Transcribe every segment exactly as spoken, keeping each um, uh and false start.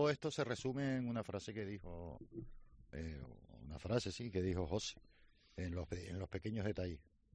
todo esto se resume en una frase que dijo, eh, una frase, sí, que dijo José, en los, en los pequeños detalles.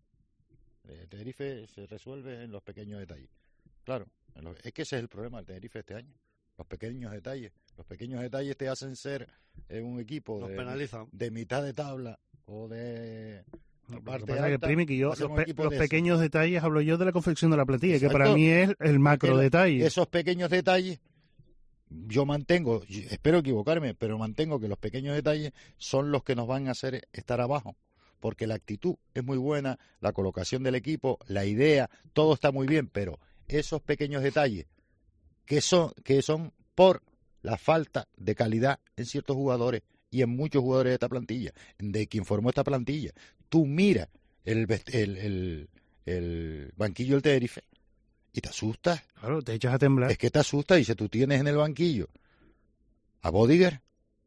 El Tenerife se resuelve en los pequeños detalles. Claro, los, es que ese es el problema del Tenerife este año. Los pequeños detalles. Los pequeños detalles te hacen ser eh, un equipo de, de mitad de tabla o de... No, parte pasa alta, que, Primi, que yo, los, pe los pequeños detalles hablo yo de la confección de la plantilla. Exacto. Que para mí es el macro Porque detalle. Esos pequeños detalles, yo mantengo, espero equivocarme, pero mantengo que los pequeños detalles son los que nos van a hacer estar abajo. Porque la actitud es muy buena, la colocación del equipo, la idea, todo está muy bien, pero esos pequeños detalles que son, que son por la falta de calidad en ciertos jugadores y en muchos jugadores de esta plantilla, de quien formó esta plantilla. Tú miras el, el, el, el banquillo del Tenerife y te asustas. Claro, te echas a temblar. Es que te asustas y si tú tienes en el banquillo a Bodiger,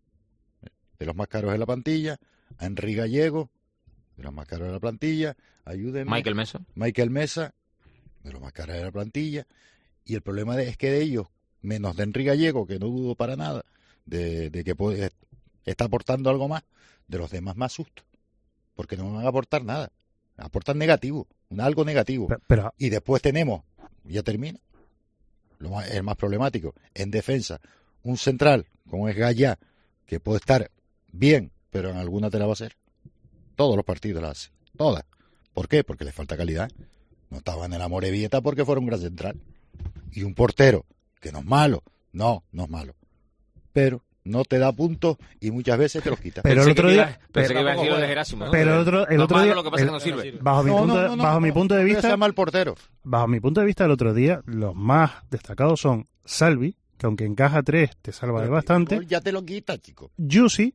de los más caros de la plantilla, a Henry Gallego, de los más caros de la plantilla, ayúdenme. Michael Mesa. Michael Mesa, de los más caros de la plantilla. Y el problema de, es que de ellos, menos de Henry Gallego, que no dudo para nada, de, de que puede, está aportando algo más, de los demás más susto. Porque no van a aportar nada. Aportan negativo, un algo negativo. Pero, pero... Y después tenemos, ya termina, lo más, el más problemático, en defensa, un central, como es Gallá, que puede estar bien, pero en alguna te la va a hacer. Todos los partidos la hace, todas. ¿Por qué? Porque le falta calidad. No estaba en el Amorebieta porque fuera un gran central. Y un portero, que no es malo, no, no es malo. Pero no te da puntos y muchas veces te los quita. Pero el otro día, pensé que iba a decir lo de Gerásimo, ¿no? Pero el otro, el otro día, lo que pasa es que no sirve. Bajo mi punto, no, no, no, bajo no, mi punto de vista, se llama el portero. Bajo mi punto de vista, el otro día los más destacados son Salvi, que aunque encaja tres te salva de bastante. Ya te lo quita, chico. Yusi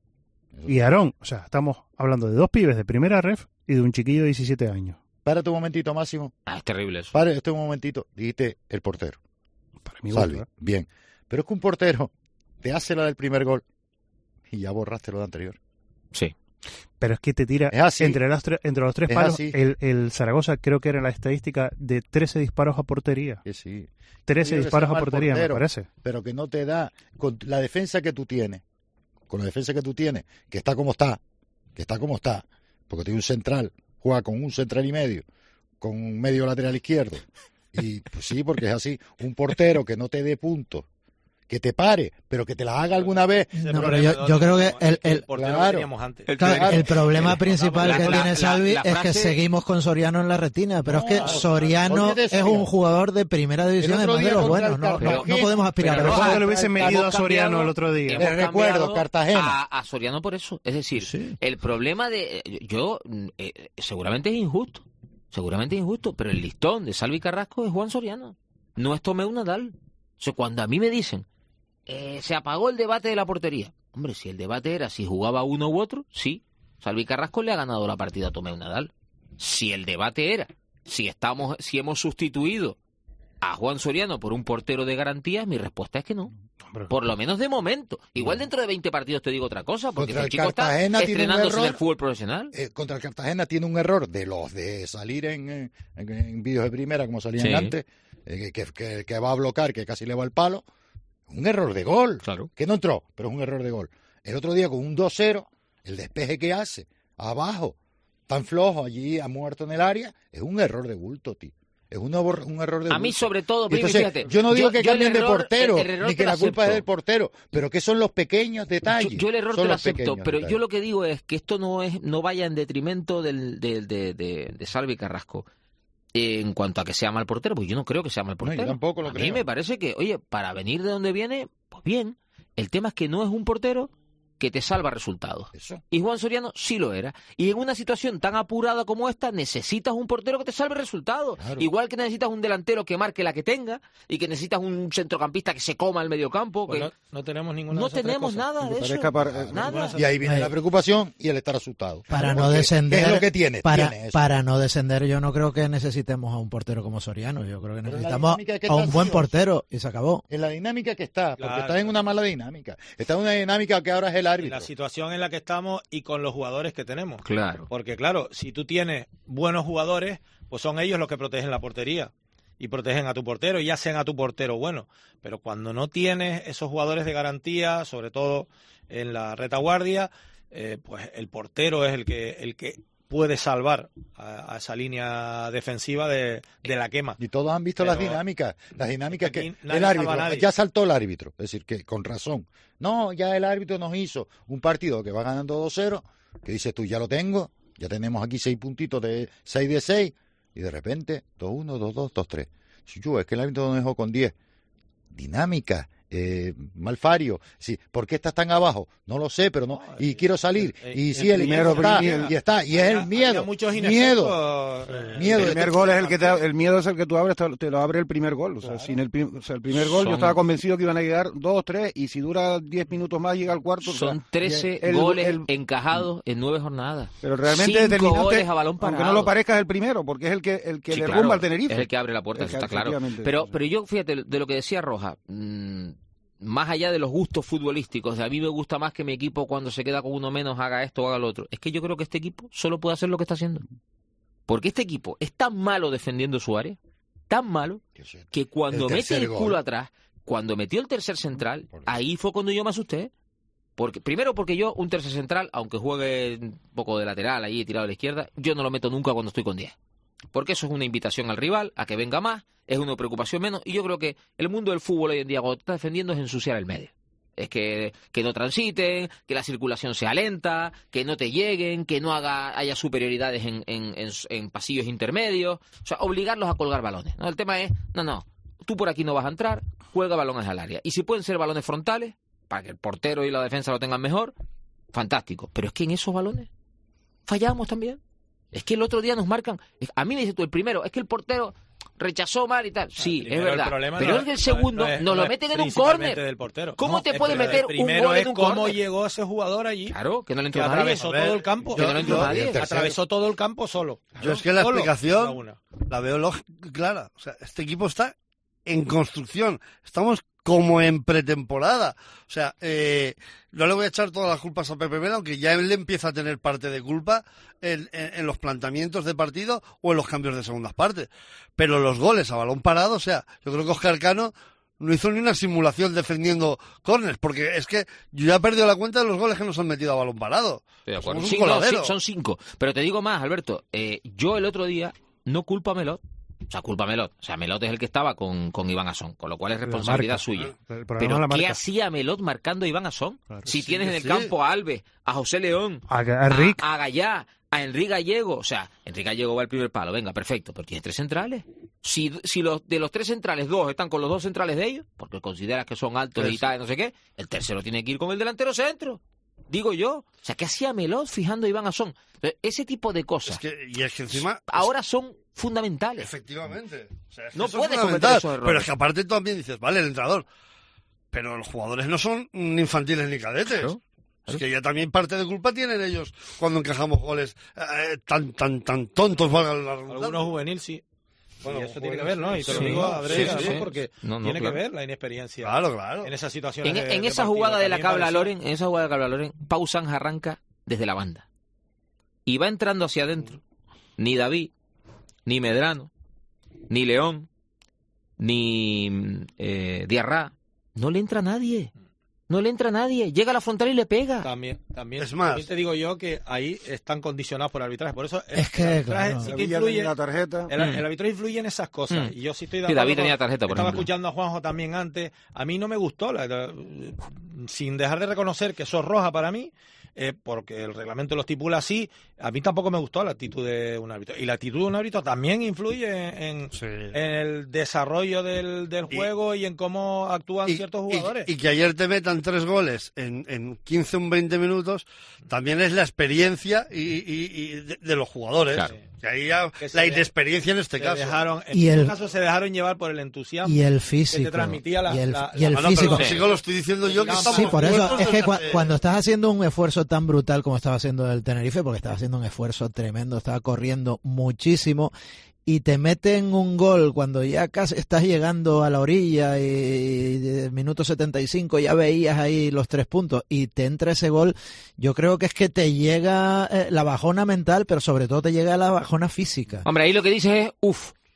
y Aarón. O sea, estamos hablando de dos pibes de primera ref y de un chiquillo de diecisiete años. Párate un momentito, Máximo. Ah, es terrible eso. Párate un momentito. Dijiste el portero. Para mí, Salvi, gusto, ¿eh? Bien. Pero es que un portero te hace la del primer gol y ya borraste lo de anterior. Sí. Pero es que te tira entre los, tre entre los tres es palos. El, el Zaragoza creo que era la estadística de trece disparos a portería. Que sí. trece disparos a portería, portero, me parece. Pero que no te da, con la defensa que tú tienes, con la defensa que tú tienes, que está como está, que está como está, porque tiene un central, juega con un central y medio, con un medio lateral izquierdo. Y pues sí, porque es así, un portero que no te dé puntos, que te pare, pero que te la haga alguna vez. No, pero yo, yo creo que el, el, portero claro, que antes. El, claro, el problema el, principal la, que la, tiene Salvi la, la, la frase... es que seguimos con Soriano en la retina, pero no, es que Soriano es un jugador de primera división, además de los buenos, no, no, no podemos aspirar. Pero ¿cuánto le hubiesen medido a Soriano el otro día? Les recuerdo, Cartagena. A, a Soriano por eso, es decir, sí. el problema de... Yo, eh, seguramente es injusto, seguramente es injusto, pero el listón de Salvi Carrasco es Juan Soriano, no es Tomeu Nadal. O sea, cuando a mí me dicen Eh, se apagó el debate de la portería. Hombre, si el debate era si jugaba uno u otro, sí. Salvi Carrasco le ha ganado la partida a Tomeu Nadal. Si el debate era si estamos, si hemos sustituido a Juan Soriano por un portero de garantías, mi respuesta es que no. Hombre, por lo menos de momento. Igual dentro de veinte partidos te digo otra cosa, porque el, el chico Cartagena está estrenándose en el fútbol profesional. Eh, contra el Cartagena tiene un error de los de salir en, en, en vídeos de primera, como salían sí. antes, eh, que, que, que va a bloquear, que casi le va el palo. Un error de gol, claro. Que no entró, pero es un error de gol. El otro día con un dos cero, el despeje que hace, abajo, tan flojo allí, ha muerto en el área, es un error de bulto, tío. Es un, un error de bulto. A mí sobre todo, Primi, entonces, fíjate. Yo no digo yo, que yo cambien error, de portero, el, el ni que la culpa acepto. es del portero, pero que son los pequeños detalles. Yo, yo el error son te lo acepto, pero detalles. Yo lo que digo es que esto no es no vaya en detrimento del, del, de, de, de Salvi Carrasco. En cuanto a que sea mal portero, pues yo no creo que sea mal portero. No, yo tampoco lo a creo. mí me parece que, oye, para venir de donde viene, pues bien. El tema es que no es un portero que te salva resultados. Eso. Y Juan Soriano sí lo era. Y en una situación tan apurada como esta, necesitas un portero que te salve resultados. Claro. Igual que necesitas un delantero que marque la que tenga, y que necesitas un centrocampista que se coma el mediocampo. Pues que... no, no tenemos ninguna No de esas tenemos tres cosas. nada de eso. Escapar, nada. Y ahí viene la preocupación y el estar asustado. Para Porque no descender. ¿qué es lo que tiene? Para, tiene eso. para no descender, yo no creo que necesitemos a un portero como Soriano. Yo creo que necesitamos que a un buen sido, portero y se acabó. En la dinámica que está, porque Claro. está en una mala dinámica. Está en una dinámica que ahora es el árbitro. La situación en la que estamos y con los jugadores que tenemos. Claro. Porque claro, si tú tienes buenos jugadores, pues son ellos los que protegen la portería. y protegen a tu portero y hacen a tu portero bueno. Pero cuando no tienes esos jugadores de garantía, sobre todo en la retaguardia, eh, pues el portero es el que el que puede salvar a, a esa línea defensiva de, de la quema. Y todos han visto Pero las dinámicas, las dinámicas que nadie el árbitro, nadie. ya saltó el árbitro, es decir, que con razón. No, ya el árbitro nos hizo un partido que va ganando dos cero, que dices tú, ya lo tengo, ya tenemos aquí seis puntitos de seis de seis, y de repente dos uno, dos dos, dos tres. Si yo, es que el árbitro nos dejó con diez. Dinámica. Eh, Malfario, sí, ¿por qué estás tan abajo? No lo sé, pero no, y quiero salir, y sí, el, primero, está, primero, y está, y es el miedo, miedo, eh, miedo. El primer gol es el que te, el miedo es el que tú abres, te, te lo abre el primer gol, o sea, sin el, o sea, el primer gol Son, yo estaba convencido que iban a llegar dos, tres, y si dura diez minutos más llega al cuarto. Son o sea, trece el, goles el, encajados en nueve jornadas. Pero realmente Cinco determinante, goles a balón parado. aunque no lo parezca, es el primero, porque es el que el que Sí, derrumba claro, al Tenerife. es el que abre la puerta, Es eso que, está claro. efectivamente, Pero, sí. pero yo, fíjate, de lo que decía Roja, mmm, más allá de los gustos futbolísticos, a mí me gusta más que mi equipo cuando se queda con uno menos haga esto o haga lo otro. Es que yo creo que este equipo solo puede hacer lo que está haciendo. Porque este equipo es tan malo defendiendo su área, tan malo, que cuando el mete el gol. culo atrás, cuando metió el tercer central, ahí fue cuando yo me asusté. Porque, primero porque yo, un tercer central, aunque juegue un poco de lateral, ahí tirado a la izquierda, yo no lo meto nunca cuando estoy con diez. Porque eso es una invitación al rival a que venga más, es una preocupación menos, y yo creo que el mundo del fútbol hoy en día, cuando te está defendiendo, es ensuciar el medio. Es que, que no transiten, que la circulación sea lenta, que no te lleguen, que no haga, haya superioridades en, en, en, en pasillos intermedios, o sea, obligarlos a colgar balones, ¿no? El tema es, no, no, tú por aquí no vas a entrar, juega balones al área. Y si pueden ser balones frontales, para que el portero y la defensa lo tengan mejor, fantástico. Pero es que en esos balones fallamos también. Es que el otro día nos marcan, a mí me dices tú, el primero, es que el portero rechazó mal y tal. Sí, primero, es verdad. Pero no, es que el segundo no es, nos no lo meten en un principalmente córner. Del portero. ¿Cómo No, te puede pero meter el un primero gol en es un cómo córner? llegó ese jugador allí. Claro, que no le Que entró nadie. atravesó todo el campo. Que no le entró Yo- nadie. Atravesó todo el campo solo. Yo es que la Solo, explicación una a una. la veo lógica, clara. O sea, este equipo está en construcción. Estamos como en pretemporada. O sea, eh, no le voy a echar todas las culpas a Pepe Mel, aunque ya él empieza a tener parte de culpa en, en, en los planteamientos de partido o en los cambios de segundas partes. Pero los goles a balón parado, o sea, yo creo que Óscar Cano no hizo ni una simulación defendiendo córners, porque es que yo ya he perdido la cuenta de los goles que nos han metido a balón parado. Estoy de acuerdo. Somos un Sí, no, coladero. sí, son cinco. Pero te digo más, Alberto. Eh, yo el otro día no culpo a Melot. O sea, culpa a Melot. O sea, Melot es el que estaba con, con Iván Asón, con lo cual es responsabilidad marca. suya. El problema Pero es la ¿qué marca. hacía Melot marcando a Iván Asón? Claro. Si Sí, tienes en el sí. campo a Alves, a José León, A, a Rick. a, a Gallá, a Enrique Gallego. O sea, Enrique Gallego va al primer palo. Venga, perfecto. Pero tienes tres centrales. Si, si los, de los tres centrales, dos están con los dos centrales de ellos, porque consideras que son altos y tal, no sé qué, el tercero tiene que ir con el delantero centro. Digo yo. O sea, ¿qué hacía Melot fijando a Iván Asón? Entonces, ese tipo de cosas Es que, y es que encima... ahora son fundamentales. Efectivamente. O sea, es que No eso es puedes fundamental. cometer esos errores. Pero es que aparte tú también dices, vale, el entrenador. Pero los jugadores no son ni infantiles ni cadetes. Claro, Es que ya también parte de culpa tienen ellos cuando encajamos goles eh, tan tan tan tontos, valga la redundancia. Algunos juvenil sí. Bueno, y eso tiene juvenil, que ver, ¿no? Y te sí, lo digo sí, adrede, sí, además, sí. porque No, no, tiene claro. que ver la inexperiencia Claro, claro. en esas situaciones. En, de- en de esa partido. jugada de la A mí que me habla pareció- Loren, en esa jugada de la que habla Loren, Pau Sanz arranca desde la banda. Y va entrando hacia adentro. Ni David, ni Medrano, ni León, ni eh, Diarra. No le entra nadie. No le entra nadie. Llega a la frontal y le pega. También, también, Es más. también te digo yo que ahí están condicionados por el arbitraje. Por eso el, Es que, el arbitraje claro. sí que Sevilla influye. tenía la tarjeta. El, el arbitraje influye en esas cosas. Mm. Y yo sí estoy de Sí, acuerdo. David con- tenía tarjeta, por Estaba ejemplo. escuchando a Juanjo también antes. A mí no me gustó, la- la- sin dejar de reconocer que eso es roja para mí, eh, porque el reglamento lo estipula así. A mí tampoco me gustó la actitud de un árbitro. Y la actitud de un árbitro también influye en, Sí. en el desarrollo del, del Y- juego y en cómo actúan Y, ciertos y- jugadores. y que ayer te metan tres goles en, en quince o veinte minutos, también es la experiencia y, y- y de, de los jugadores. Claro. Que ahí ya Que se la de- inexperiencia en este Se caso. dejaron, en Y este el- caso se dejaron llevar por el entusiasmo Y el que físico. te transmitía la, y el, la- y el Ah, no, físico. pero físico lo estoy diciendo yo que Sí, estamos Sí, por eso. muertos Es que desde cua- hace- cuando estás haciendo un esfuerzo tan brutal como estaba haciendo el Tenerife, porque estaba haciendo un esfuerzo tremendo, estaba corriendo muchísimo, y te meten un gol cuando ya casi estás llegando a la orilla y el minuto setenta y cinco ya veías ahí los tres puntos y te entra ese gol, yo creo que es que te llega eh, la bajona mental, pero sobre todo te llega la bajona física. Hombre, ahí lo que dices es, uff.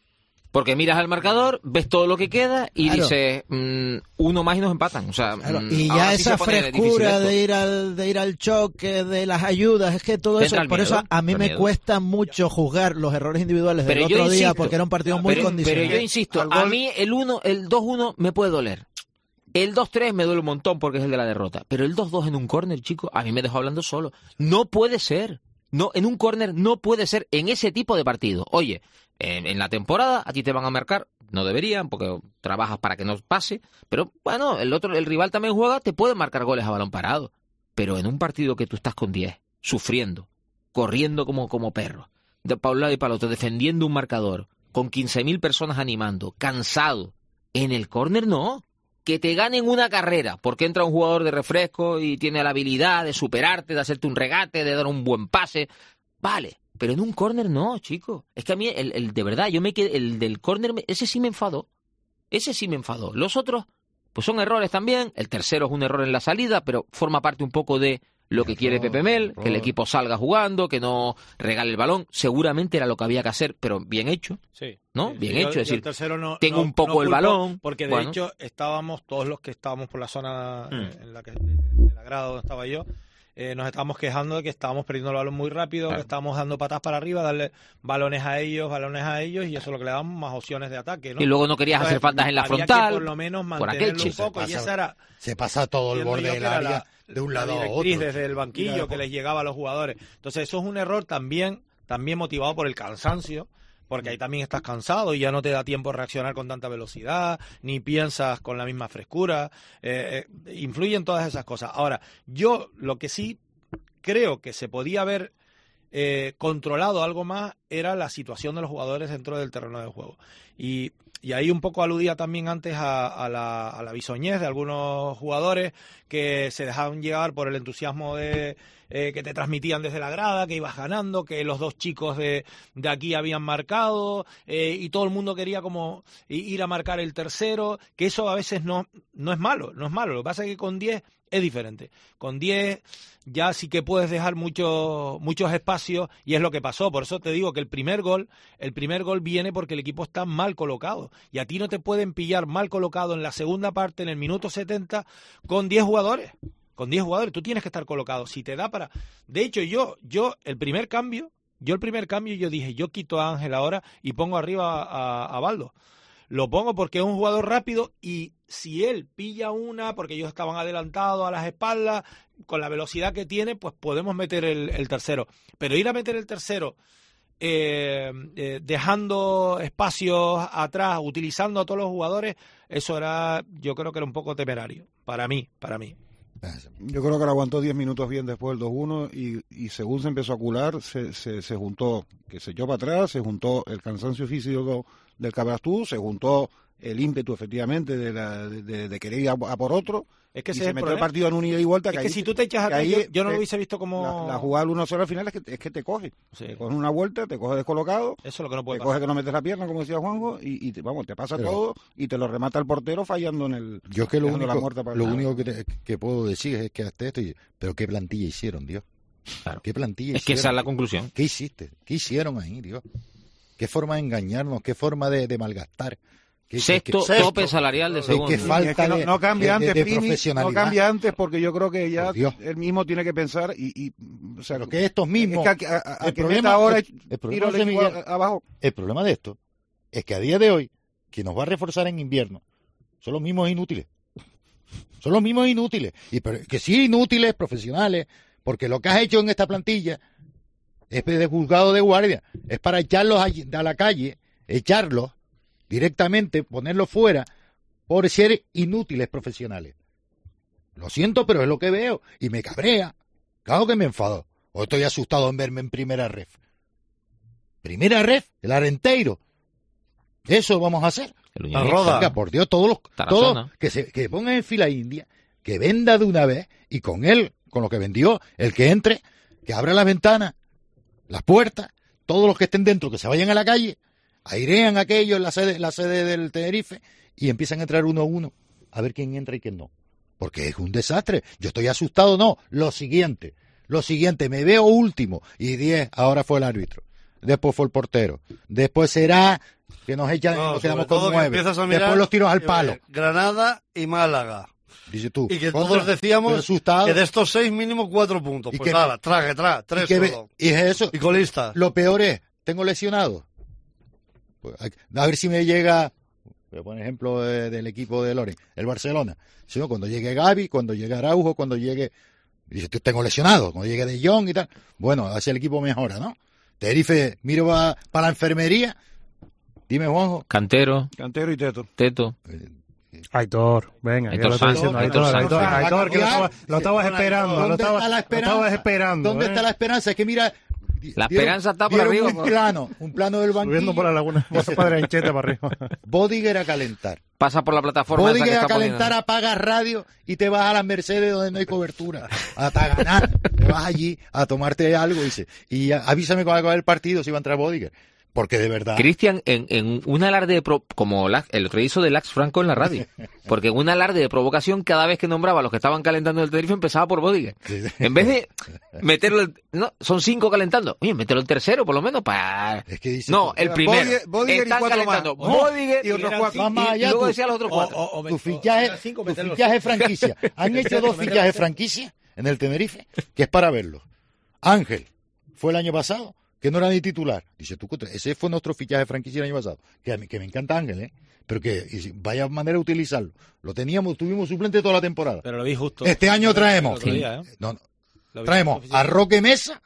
Porque miras al marcador, ves todo lo que queda y claro. dices, mmm, uno más y nos empatan. O sea, claro. mmm, Y ya sí esa frescura de ir al de ir al choque, de las ayudas, es que todo eso, por eso a mí me miedo. cuesta mucho juzgar los errores individuales del pero otro insisto, día, porque era un partido muy pero, condicionado. Pero yo insisto, a mí el uno, el dos uno me puede doler. El dos tres me duele un montón porque es el de la derrota. Pero el dos dos en un córner, chico, a mí me dejó hablando solo. No puede ser. No, en un córner no puede ser en ese tipo de partido. Oye, en, en la temporada a ti te van a marcar, no deberían porque trabajas para que no pase, pero bueno, el otro, el rival también juega, te puede marcar goles a balón parado. Pero en un partido que tú estás con diez, sufriendo, corriendo como, como perro, de para un lado y para el otro, defendiendo un marcador, con quince mil personas animando, cansado, en el córner no. Que te ganen una carrera, porque entra un jugador de refresco y tiene la habilidad de superarte, de hacerte un regate, de dar un buen pase. Vale, pero en un córner no, chico. Es que a mí, el, el de verdad, yo me quedé, el del córner, ese sí me enfadó. Ese sí me enfadó. Los otros, pues son errores también. El tercero es un error en la salida, pero forma parte un poco de lo que quiere Pepe Mel, que el equipo salga jugando, que no regale el balón. Seguramente era lo que había que hacer, pero bien hecho. Sí. ¿No? Sí, bien sí, hecho. Yo, es decir, tercero no, tengo no, un poco no el culpo, balón. Porque de bueno. hecho estábamos, todos los que estábamos por la zona mm. en la que en la grada donde estaba yo, eh, nos estábamos quejando de que estábamos perdiendo el balón muy rápido, claro. que estábamos dando patas para arriba, darle balones a ellos, balones a ellos, y eso es lo que le damos más opciones de ataque, ¿no? Y luego no querías Entonces, hacer faltas en la había frontal. Que por lo menos por aquel mantenerlo un poco, pasa, y esa era... Se pasa todo el borde del área la, de un lado a otro. Desde el banquillo que les llegaba a los jugadores. Entonces eso es un error también, también motivado por el cansancio, porque ahí también estás cansado y ya no te da tiempo a reaccionar con tanta velocidad, ni piensas con la misma frescura, eh, eh, influyen todas esas cosas. Ahora, yo lo que sí creo que se podía haber eh, controlado algo más era la situación de los jugadores dentro del terreno de juego. Y, y ahí un poco aludía también antes a, a, la, a la bisoñez de algunos jugadores que se dejaban llevar por el entusiasmo de... Eh, que te transmitían desde la grada, que ibas ganando, que los dos chicos de, de aquí habían marcado eh, y todo el mundo quería como ir a marcar el tercero, que eso a veces no, no es malo, no es malo. Lo que pasa es que con diez es diferente. Con diez ya sí que puedes dejar muchos muchos espacios y es lo que pasó. Por eso te digo que el primer gol, el primer gol viene porque el equipo está mal colocado y a ti no te pueden pillar mal colocado en la segunda parte, en el minuto setenta, con diez jugadores. Con diez jugadores, tú tienes que estar colocado. Si te da para... De hecho, yo, yo el primer cambio, yo el primer cambio, yo dije, yo quito a Ángel ahora y pongo arriba a, a Baldo. Lo pongo porque es un jugador rápido y si él pilla una, porque ellos estaban adelantados a las espaldas, con la velocidad que tiene, pues podemos meter el, el tercero. Pero ir a meter el tercero eh, eh, dejando espacios atrás, utilizando a todos los jugadores, eso era, yo creo que era un poco temerario. Para mí, para mí. Yo creo que lo aguantó diez minutos bien después del dos uno y, y según se empezó a cular, se, se, se juntó, que se echó para atrás, se juntó el cansancio físico del Cabrastú, se juntó el ímpetu efectivamente de, la, de, de querer ir a, a por otro. Es que y se se metió el partido en un ida y vuelta. Es que, que ahí, si tú te echas atrás, ahí, yo, yo no te, lo hubiese visto como... La, la jugada al uno cero al final es que, es que te coge. Sí. Te coge una vuelta, te coge descolocado. Eso es lo que no puede te pasar. coge que no metes la pierna, como decía Juanjo, y, y te, vamos, te pasa Pero, todo y te lo remata el portero fallando en el... Yo es que lo único, para lo único que, te, que puedo decir es que hasta esto... Pero ¿qué plantilla hicieron, Dios? Claro. ¿Qué plantilla es hicieron? que esa es la conclusión. ¿Qué hiciste? ¿Qué hicieron ahí, Dios? ¿Qué forma de engañarnos? ¿Qué forma de, de malgastar? ¿Qué, sexto, qué, tope salarial de segundo. ¿Qué falta es que no, de, no cambia de, antes, de Primi, profesionalidad? no cambia antes porque yo creo que ya él mismo tiene que pensar y, y o sea, pero que estos mismos es que a, a, a el que problema, ahora el, el, problema de Miguel, abajo. el problema de esto es que a día de hoy quien nos va a reforzar en invierno son los mismos inútiles. Son los mismos inútiles. Y pero, que sí inútiles, profesionales, porque lo que has hecho en esta plantilla es de juzgado de guardia, es para echarlos a, a la calle, echarlos directamente, ponerlos fuera por ser inútiles profesionales. Lo siento, pero es lo que veo y me cabrea. Claro que me enfado. O estoy asustado en verme en primera ref. Primera ref, el Arenteiro. Eso vamos a hacer. La roda. Venga, por Dios, todos los todos que se que pongan en fila india, que venda de una vez y con él, con lo que vendió, el que entre, que abra las ventanas, las puertas, todos los que estén dentro que se vayan a la calle, airean aquello en la sede, la sede del Tenerife y empiezan a entrar uno a uno a ver quién entra y quién no. Porque es un desastre. Yo estoy asustado, no. Lo siguiente, lo siguiente, me veo último y diez, ahora fue el árbitro. Después fue el portero. Después será que nos echan, No, nos quedamos sobre todo con que nueve. empiezas a mirar, Después los tiros al eh, palo. Granada y Málaga. Dice tú. Y que contra- todos decíamos asustado. que de estos seis mínimo cuatro puntos. Y Pues que- nada, traje, traje, y, tres que ve- solo. y es eso. Y colista. Lo peor es, tengo lesionado. Pues, a ver si me llega, voy a poner ejemplo de- del equipo de Loren, el Barcelona. Si no, cuando llegue Gavi, cuando llegue Araujo, cuando llegue, dice, tengo lesionado, cuando llegue De Jong y tal. Bueno, así el equipo mejora, ¿no? Tenerife, miro para la enfermería. Dime, Juanjo. Cantero, Cantero y Teto. Teto. Aitor, venga, Aitor ya lo estoy Sánchez, diciendo. Aitor Aitor, Sánchez. Aitor, Aitor, que lo Ya, estabas, lo estabas esperando, lo ¿Dónde estabas, está la lo esperanza? estabas esperando. ¿Dónde ¿eh? está la esperanza? Es que mira, La dieron- esperanza está por dieron arriba, Un por- plano, un plano del banquillo. Subiendo por la laguna, por la Padrancheta para arriba. Bodiger a calentar. Pasa por la plataforma esa que Bodiger a está poniendo. calentar, apagas radio y te vas a las Mercedes donde no hay cobertura. Hasta ganar. Te vas allí a tomarte algo dice, y a- avísame cuando acabe el partido si va a entrar Bodiger. Porque de verdad. Cristian, en, en un alarde de pro- como la- el otro día hizo de Lax Franco en la radio, porque en un alarde de provocación cada vez que nombraba a los que estaban calentando el Tenerife empezaba por Bodiger. En vez de meterlo, el- no, son cinco calentando, oye, mételo el tercero por lo menos para... Es que dice, No, el primero. Bodiger- Bodiger y Están cuatro calentando más. Bodiger Y otros cuatro. Vamos y, allá, y luego tú. decía los otros cuatro. O- o- o- tu o- fichaje, o- cinco, tu meterlos. fichaje franquicia. Han hecho dos fichajes franquicia en el Tenerife, que es para verlo. Ángel fue el año pasado, que no era ni titular. Dice tú, ese fue nuestro fichaje franquicia el año pasado. Que, a mí- que me encanta Ángel, ¿eh? Pero que y si- vaya manera de utilizarlo. Lo teníamos, tuvimos suplente toda la temporada. Pero lo vi justo. Este año traemos, El otro día, ¿eh? no, no, Lo vi traemos justo. a Roque Mesa,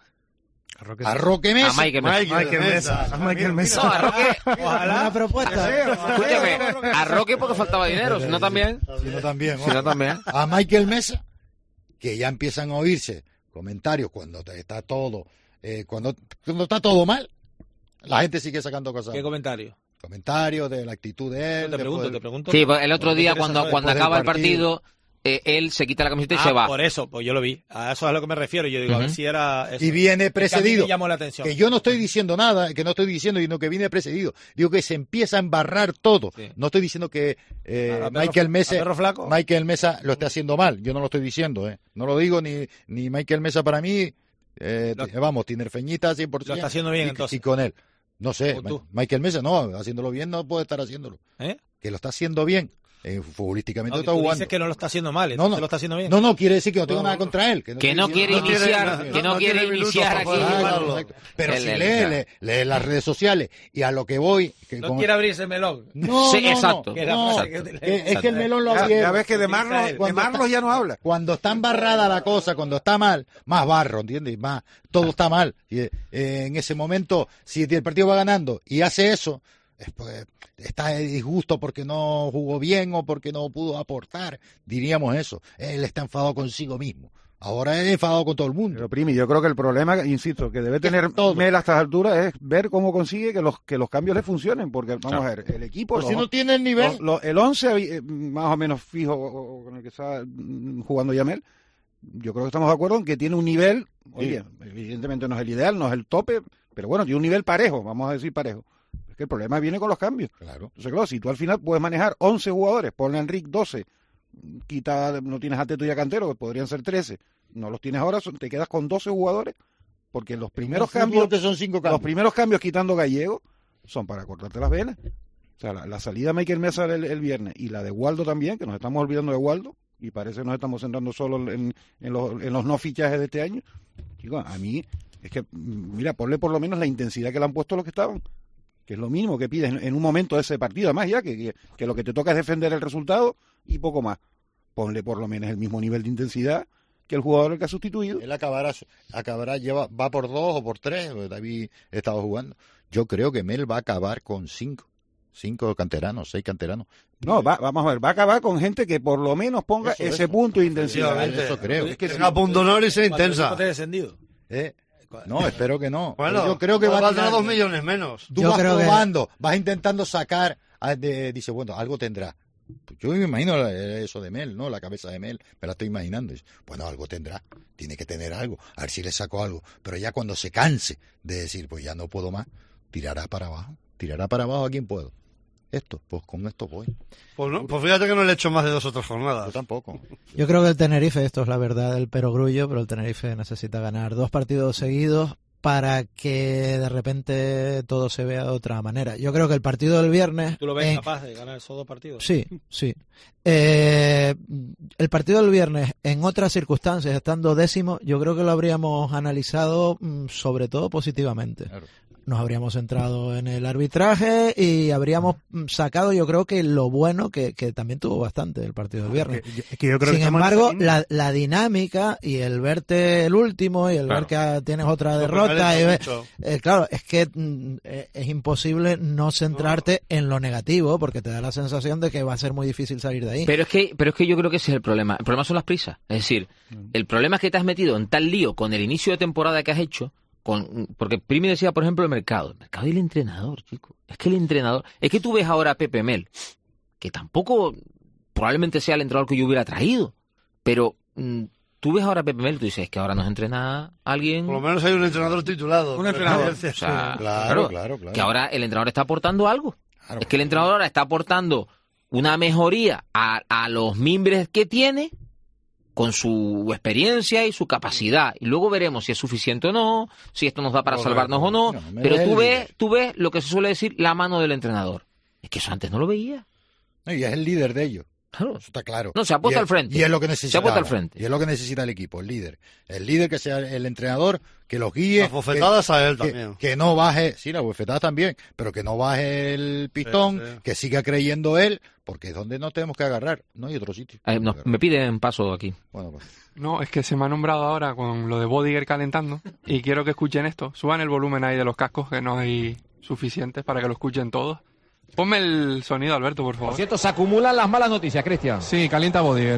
A Roque, a Roque Mesa, A Michael Mesa. Michael Mesa. A Michael Mesa. No, a Roque, Una propuesta. escúchame, a Roque porque faltaba dinero, si no también. sino también, Si no también. a Michael Mesa, que ya empiezan a oírse comentarios cuando te- está todo, eh, cuando, cuando está todo mal, la gente sigue sacando cosas. ¿Qué comentario? Comentarios de la actitud de él. Te pregunto, después- te pregunto. Sí, pues el otro ¿Por qué día quieres cuando, saber cuando después del acaba el partido? partido, eh, él se quita la camiseta y Ah, se va. por eso, pues yo lo vi. A eso es a lo que me refiero. Yo digo, a ver Ujú. si era eso. Y viene Es que a mí precedido. me llamó la atención. Que yo no estoy diciendo nada, que no estoy diciendo, sino que viene precedido. Digo que se empieza a embarrar todo. Sí. No estoy diciendo que eh, ¿A perro- Michael a Mesa, perro flaco? Michael Mesa lo esté haciendo mal. Yo no lo estoy diciendo, ¿eh? No lo digo ni, ni Michael Mesa para mí. Eh, Lo- t- vamos, tinerfeñita cien por ciento. Lo está haciendo bien, y, entonces. y con él. No sé, ¿O tú? Michael Mesa, no, haciéndolo bien no puede estar haciéndolo. ¿Eh? Que lo está haciendo bien. Eh, futbolísticamente No, está tú jugando. dices que no lo está haciendo mal, No, entonces no. lo está haciendo bien. No, no, quiere decir que no tengo No, nada contra él. Que no, Que estoy no diciendo- quiere no tiene- iniciar, no- que no no quiere tiene minutos iniciar para aquí. poder Claro, jugarlo. correcto. Pero El- si el- lee, claro. lee, lee las redes sociales y a lo que voy... Que No como- quiere abrirse el melón. No, Sí, no, no, exacto. Que es la no, frase que que- utiliza. es que el melón lo Ya, abrió. ya ves que de Utiliza Marlos, él. de Marlos ya no habla. Cuando está embarrada la cosa, cuando está mal, más barro, ¿entiendes? Más, todo está mal. Y, eh, en ese momento, si el partido va ganando y hace eso, es pues, está de disgusto porque no jugó bien o porque no pudo aportar, diríamos eso. Él está enfadado consigo mismo. Ahora es enfadado con todo el mundo. Pero Primi, yo creo que el problema, insisto, que debe tener todo. Mel a estas alturas es ver cómo consigue que los que los cambios le funcionen, porque vamos a ver, el equipo, Por los- si no tiene el nivel. los- los- el once eh, más o menos fijo o- o con el que está mm, jugando Yamel, yo creo que estamos de acuerdo en que tiene un nivel, oye, evidentemente no es el ideal, no es el tope, pero bueno, tiene un nivel parejo, vamos a decir parejo. Es que el problema viene con los cambios. Claro. Entonces, claro, si tú al final puedes manejar once jugadores, ponle a Enrique doce, quita, no tienes a Teto y a Cantero, que podrían ser trece, no los tienes ahora, son- te quedas con doce jugadores, porque los primeros Un fútbol cambios, que son cinco los cambios. primeros cambios quitando Gallego son para cortarte las venas. O sea, la, la salida de Michael Mesa el, el viernes y la de Waldo también, que nos estamos olvidando de Waldo, y parece que nos estamos centrando solo en, en, los, en los no fichajes de este año. Chicos, a mí, es que, mira, ponle por lo menos la intensidad que le han puesto los que estaban, que es lo mínimo que pides en, en un momento de ese partido, además ya, que, que, que lo que te toca es defender el resultado y poco más. Ponle por lo menos el mismo nivel de intensidad que el jugador que ha sustituido. Él acabará, acabará lleva, va por dos o por tres, porque David ha estado jugando. Yo creo que Mel va a acabar con cinco, cinco canteranos, seis canteranos. No, va, vamos a ver, va a acabar con gente que por lo menos ponga Eso, ese eso. punto de intensidad. Efectivamente. Eso creo. Es que tenga punto honor y sea intensa. ¿Cuánto te he descendido? ¿Eh? No, espero que no. Bueno, Pero yo creo que va a valdrá tirar- dos millones menos. Tú Yo vas creo que- probando, vas intentando sacar, a- de- dice, bueno, algo tendrá. Pues yo me imagino la- eso de Mel, ¿no? La cabeza de Mel, me la estoy imaginando. Dice, bueno, algo tendrá, tiene que tener algo, a ver si le saco algo. Pero ya cuando se canse de decir, pues ya no puedo más, tirará para abajo, tirará para abajo a quien puedo. Esto, pues con esto voy. Pues, no, pues fíjate que no le he hecho más de dos o tres Yo jornadas. tampoco. Yo creo que el Tenerife, esto es la verdad del perogrullo, pero el Tenerife necesita ganar dos partidos seguidos para que de repente todo se vea de otra manera. Yo creo que el partido del viernes... ¿Tú lo ves en... capaz de ganar esos dos partidos? Sí, sí. Eh, el partido del viernes, en otras circunstancias, estando décimo, yo creo que lo habríamos analizado mm, sobre todo positivamente. Claro. Nos habríamos centrado en el arbitraje y habríamos sacado, yo creo que lo bueno que, que también tuvo bastante el partido del viernes. Es que yo creo Sin que embargo, la, la dinámica y el verte el último y el claro. ver que tienes otra derrota, y ver, eh, claro, es que mm, es imposible no centrarte no. en lo negativo porque te da la sensación de que va a ser muy difícil salir de ahí. Pero es que, pero es que yo creo que ese es el problema. El problema son las prisas. Es decir, el problema es que te has metido en tal lío con el inicio de temporada que has hecho. Con, porque Primi decía, por ejemplo, el mercado. El mercado y el entrenador, chico. Es que el entrenador... Es que tú ves ahora a Pepe Mel, que tampoco probablemente sea el entrenador que yo hubiera traído, pero mmm, tú ves ahora a Pepe Mel y tú dices, es que ahora nos entrena alguien... Por lo menos hay un entrenador titulado. Un entrenador. O sea, claro, claro, claro, claro. Que ahora el entrenador está aportando algo. Claro, es que el entrenador ahora está aportando una mejoría a, a los mimbres que tiene... con su experiencia y su capacidad, y luego veremos si es suficiente o no, si esto nos da para Correcto. salvarnos o no, no pero tú ves, tú ves lo que se suele decir la mano del entrenador. Es que eso antes no lo veía. No, y es el líder de ellos. Claro. Eso está claro. No, se ha puesto y al frente. Y es lo que necesita. Se ha puesto al frente. Y es lo que necesita el equipo, el líder. El líder que sea el entrenador, que los guíe. Las bofetadas que, a él que, también. Que no baje, sí, las bofetadas también, pero que no baje el pistón, sí, sí. que siga creyendo él, porque es donde nos tenemos que agarrar. No hay otro sitio. Eh, no, me piden paso aquí. Bueno, pues. No, es que se me ha nombrado ahora con lo de Bodiger calentando y quiero que escuchen esto. Suban el volumen ahí de los cascos, que no hay suficientes para que lo escuchen todos. Ponme el sonido, Alberto, por favor. Por cierto, se acumulan las malas noticias, Cristian. Sí, calienta Bodiger.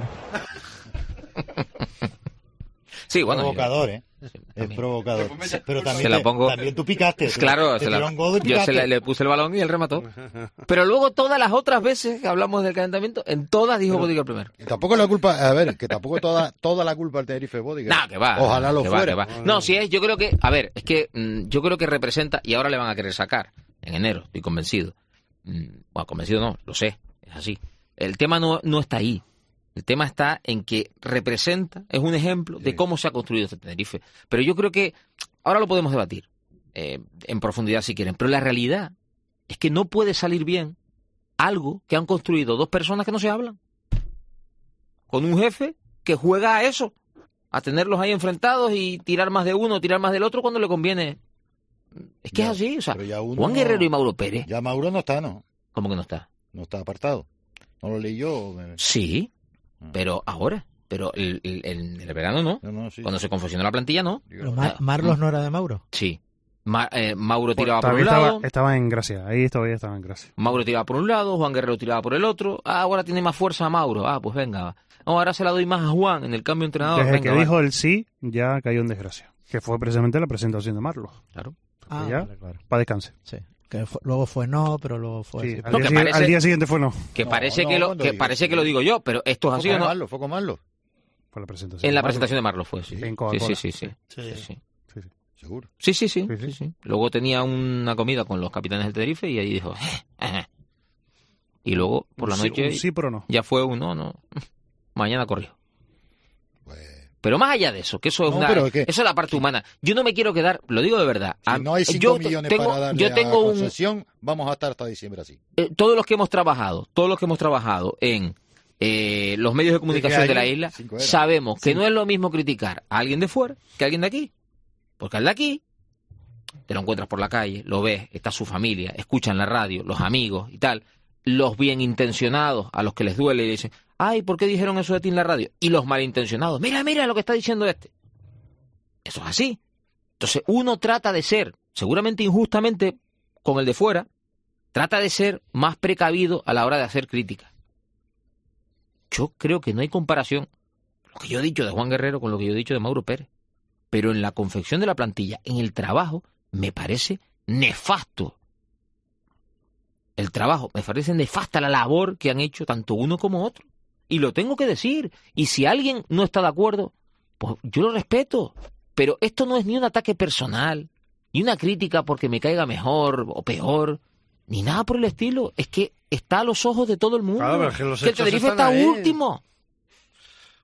Sí, bueno. Provocador, yo... ¿eh? Es provocador. Pero también, se la pongo... te, también tú picaste. Claro, te se la... picaste. yo se la, le puse el balón y él remató. Pero luego todas las otras veces que hablamos del calentamiento, en todas dijo Bodiger primero. Y tampoco la culpa, a ver, que tampoco toda toda la culpa del Tenerife Bodiger. No, que va. Ojalá lo que fuera. Va, que va. No, si es, yo creo que, a ver, es que mmm, yo creo que representa, y ahora le van a querer sacar, en enero, estoy convencido. Bueno, convencido no, lo sé, es así. El tema no, no está ahí. El tema está en que representa, es un ejemplo de cómo se ha construido este Tenerife. Pero yo creo que ahora lo podemos debatir eh, en profundidad si quieren. Pero la realidad es que no puede salir bien algo que han construido dos personas que no se hablan. Con un jefe que juega a eso, a tenerlos ahí enfrentados y tirar más de uno, tirar más del otro cuando le conviene. Es que ya, es así, o sea, Juan Guerrero y Mauro Pérez. Ya Mauro no está, ¿no? ¿Cómo que no está? No está apartado. ¿No lo leí yo? Me... Sí, ah. pero ahora. Pero el, el, el, el verano no. no, no sí. Cuando se confeccionó la plantilla no. Pero Mar Marlos no era de Mauro. Sí. Ma eh, Mauro tiraba pues, por un estaba, lado. Estaba en Gracia, ahí todavía estaba en Gracia. Mauro tiraba por un lado, Juan Guerrero tiraba por el otro. Ah, ahora tiene más fuerza Mauro. Ah, pues venga. No, ahora se la doy más a Juan en el cambio de entrenador. Desde venga, que va. dijo el sí, ya cayó en desgracia. Que fue precisamente la presentación de Marlos. Claro. Ah, ya, vale, claro. Para descanse. Sí. Que fue, luego fue no, pero luego fue sí, así. al, no, día, que parece, al día siguiente fue no. Que no, parece, no, que, lo, que, parece que lo digo yo, pero esto es así o no. Marlo, fue con Marlo. Fue la presentación. En la presentación de Marlos fue, sí. En sí, sí, sí, sí, sí. sí, sí. Sí, sí. ¿Seguro? Sí, sí, sí, sí, sí. sí, sí. Luego tenía una comida con los capitanes del Tenerife y ahí dijo... Eh, eh. Y luego, por la sí, noche, sí, pero no. ya fue un no, no. Mañana corrió. Pues... Pero más allá de eso, que eso es, no, una, es que, eso es la parte sí. humana. Yo no me quiero quedar, lo digo de verdad. Si no hay cinco yo millones tengo, para darle yo tengo a un, concesión, vamos a estar hasta diciembre así. Eh, todos los que hemos trabajado, todos los que hemos trabajado en eh, los medios de comunicación de, de la isla, sabemos que cinco. no es lo mismo criticar a alguien de fuera que a alguien de aquí. Porque al de aquí, te lo encuentras por la calle, lo ves, está su familia, escuchan la radio, los amigos y tal. Los bien intencionados, a los que les duele y dicen, ay, ¿por qué dijeron eso de ti en la radio? Y los malintencionados, mira, mira lo que está diciendo este. Eso es así. Entonces uno trata de ser, seguramente injustamente con el de fuera, trata de ser más precavido a la hora de hacer críticas. Yo creo que no hay comparación, lo que yo he dicho de Juan Guerrero con lo que yo he dicho de Mauro Pérez. Pero en la confección de la plantilla, en el trabajo, me parece nefasto. El trabajo, me parece nefasta la labor que han hecho tanto uno como otro. Y lo tengo que decir. Y si alguien no está de acuerdo, pues yo lo respeto. Pero esto no es ni un ataque personal, ni una crítica porque me caiga mejor o peor, ni nada por el estilo. Es que está a los ojos de todo el mundo. Claro, pero es que los que el Tenerife está ahí. último.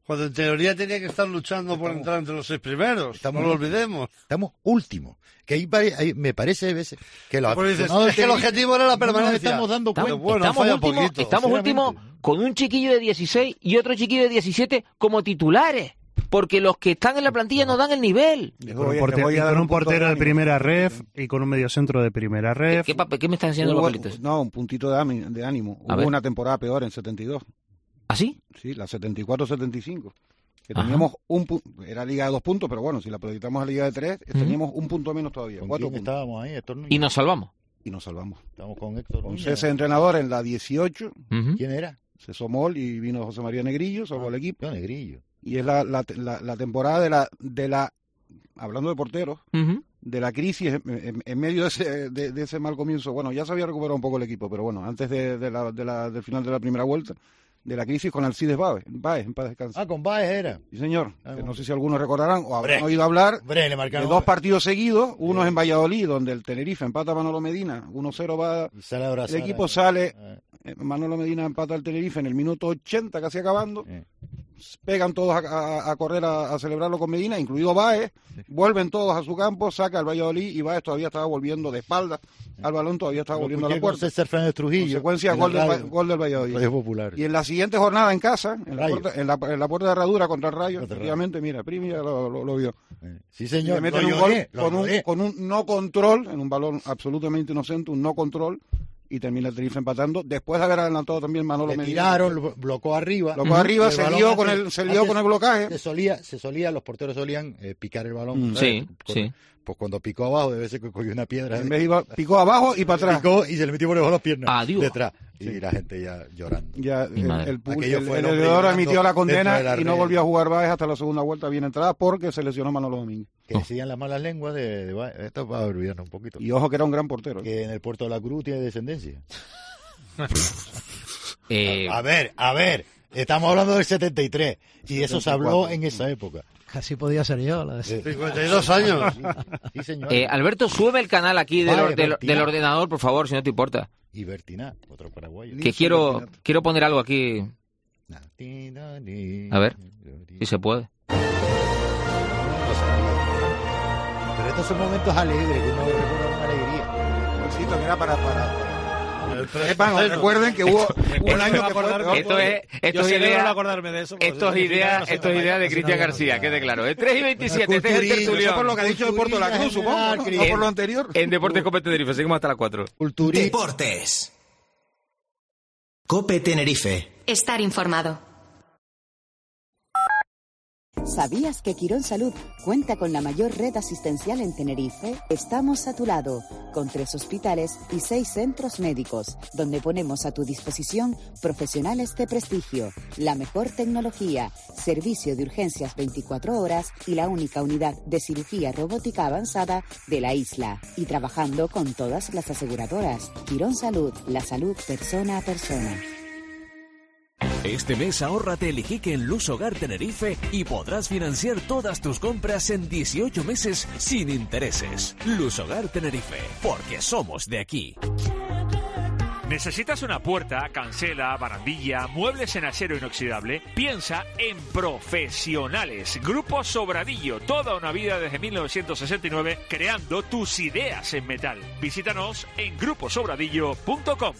Cuando en teoría tenía que estar luchando por entrar entre los seis primeros. Estamos, no lo olvidemos. Estamos últimos. Que ahí, ahí me parece a veces que los dices, es que el objetivo era la permanencia. No nos estamos dando cuenta. Bueno, estamos últimos, poquito, estamos últimos con un chiquillo de dieciséis y otro chiquillo de diecisiete como titulares. Porque los que están en la plantilla no dan el nivel. Y con un portero, y con un portero de, de primera ref y con un mediocentro de primera ref. ¿Qué, qué, qué me están enseñando Hubo, los papelitos? No, un puntito de, ánimo. De ánimo. Hubo ver. una temporada peor en setenta y dos. ¿Ah, sí? Sí, la setenta y cuatro setenta y cinco. Que teníamos Ajá. un punto, era liga de dos puntos, pero bueno, si la proyectamos a liga de tres, uh-huh. teníamos un punto menos todavía. ¿Con cuatro quién puntos. estábamos ahí? Héctor ¿Y nos salvamos? Y nos salvamos. Estamos con Héctor Con César entrenador en la dieciocho. Uh-huh. ¿Quién era? César Mol y vino José María Negrillo, salvó el equipo. Yo, Negrillo. Y es la, la, la, la temporada de la, de la, hablando de porteros, uh-huh. de la crisis en, en, en medio de ese, de, de ese mal comienzo. Bueno, ya se había recuperado un poco el equipo, pero bueno, antes de, de la, de la, del final de la primera vuelta, de la crisis con Alcides Báez, Báez en paz descanse. Ah, con Báez era. Sí, señor. Ah, que no sé si algunos recordarán o habrán Bre. oído hablar Bre, le de dos partidos seguidos, uno en Valladolid, donde el Tenerife empata a Manolo Medina, uno cero va, el equipo sale, eh. Manolo Medina empata al Tenerife en el minuto ochenta, casi acabando, eh. pegan todos a, a, a correr a, a celebrarlo con Medina, incluido Báez, sí. vuelven todos a su campo, saca al Valladolid y Báez todavía estaba volviendo de espalda al balón, todavía estaba volviendo a la puerta. César Fernández Trujillo. Consecuencia, gol del, gol del Valladolid. Popular. Y en la siguiente jornada en casa, en la, puerta, en la, en la puerta de Herradura contra el Rayo, efectivamente, mira, Primi ya lo, lo, lo vio. Sí, señor. Le meten un gol con un, con un no control, en un balón absolutamente inocente, un no control, y termina el Tenerife empatando, después de haber adelantado también Manolo Medina. Tiraron, blocó arriba. Blocó arriba, se lió, con el, se lió con el blocaje. Se solía, se solía, los porteros solían eh, picar el balón. Mm, sí, con, sí. Pues cuando picó abajo, debe ser que cogió una piedra. En vez iba, picó abajo y para atrás. Picó y se le metió por debajo de las piernas. Adiós. Detrás. Y Sí. la gente ya llorando. Ya el, el, el, el, el heredero admitió la condena y no volvió a jugar Báez hasta la segunda vuelta bien entrada porque se lesionó Manolo Domínguez. Que decían las malas lenguas de, de Báez. Esto va a olvidarnos un poquito. Y ojo que era un gran portero. Que en el Puerto de la Cruz tiene descendencia. eh... a, a ver, a ver. Estamos hablando del setenta y tres. Y eso se habló en esa época. Casi podía ser yo. La de... cincuenta y dos años. Sí, sí, señor. Eh, Alberto, súbeme el canal aquí del, vale, del, del ordenador, por favor, si no te importa. Y Bertina, otro paraguayo. Que quiero, quiero poner algo aquí. A ver, si se puede. Pero estos son momentos alegres, que uno recuerda una alegría. Sí, que era para... para... Sepan, recuerden que hubo un año que fue... Esto es, esto es idea, acordarme de eso, esto es idea, no esto es idea de Cristian García, quede claro. Es tres y veintisiete, este es el tertulión. Eso por lo que ha dicho el Puerto de la Cruz, supongo, ¿no? No por lo anterior. En Deportes Cope Tenerife, seguimos hasta las cuatro. Deportes. Cope Tenerife. Estar informado. ¿Sabías que Quirón Salud cuenta con la mayor red asistencial en Tenerife? Estamos a tu lado, con tres hospitales y seis centros médicos, donde ponemos a tu disposición profesionales de prestigio, la mejor tecnología, servicio de urgencias veinticuatro horas y la única unidad de cirugía robótica avanzada de la isla. Y trabajando con todas las aseguradoras. Quirón Salud, la salud persona a persona. Este mes ahórrate el Iquique en Luz Hogar Tenerife y podrás financiar todas tus compras en dieciocho meses sin intereses. Luz Hogar Tenerife, porque somos de aquí. ¿Necesitas una puerta, cancela, barandilla, muebles en acero inoxidable? Piensa en Profesionales. Grupo Sobradillo, toda una vida desde mil novecientos sesenta y nueve creando tus ideas en metal. Visítanos en grupo sobradillo punto com.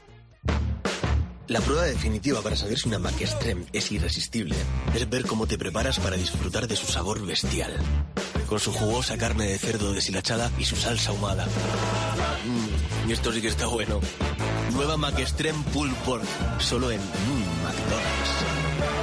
La prueba definitiva para saber si una Mac Extreme es irresistible es ver cómo te preparas para disfrutar de su sabor bestial. Con su jugosa carne de cerdo deshilachada y su salsa ahumada. Mmm, y esto sí que está bueno. Nueva Mac Extreme Pulled Pork, solo en mmm, McDonald's.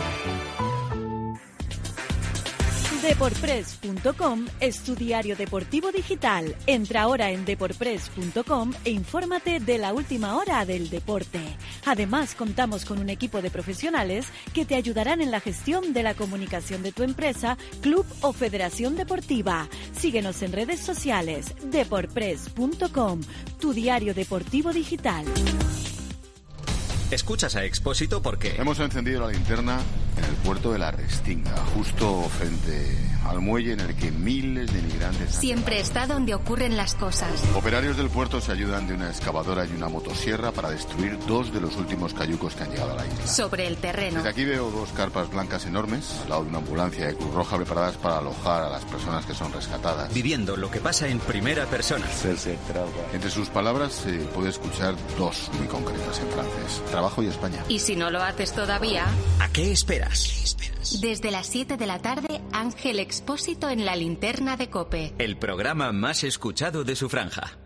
Deporpress punto com es tu diario deportivo digital. Entra ahora en deporpress punto com e infórmate de la última hora del deporte. Además, contamos con un equipo de profesionales que te ayudarán en la gestión de la comunicación de tu empresa, club o federación deportiva. Síguenos en redes sociales. Deporpress punto com, tu diario deportivo digital. Escuchas a Expósito porque hemos encendido la linterna en el puerto de la Restinga, justo frente al muelle en el que miles de migrantes... Siempre está donde ocurren las cosas. Operarios del puerto se ayudan de una excavadora y una motosierra para destruir dos de los últimos cayucos que han llegado a la isla. Sobre el terreno. Desde aquí veo dos carpas blancas enormes, al lado de una ambulancia de Cruz Roja, preparadas para alojar a las personas que son rescatadas. Viviendo lo que pasa en primera persona. Entre sus palabras se puede escuchar dos muy concretas en francés: trabajo y España. Y si no lo haces todavía... ¿A qué esperas? Desde las siete de la tarde, Ángel Expósito en la linterna de COPE. El programa más escuchado de su franja.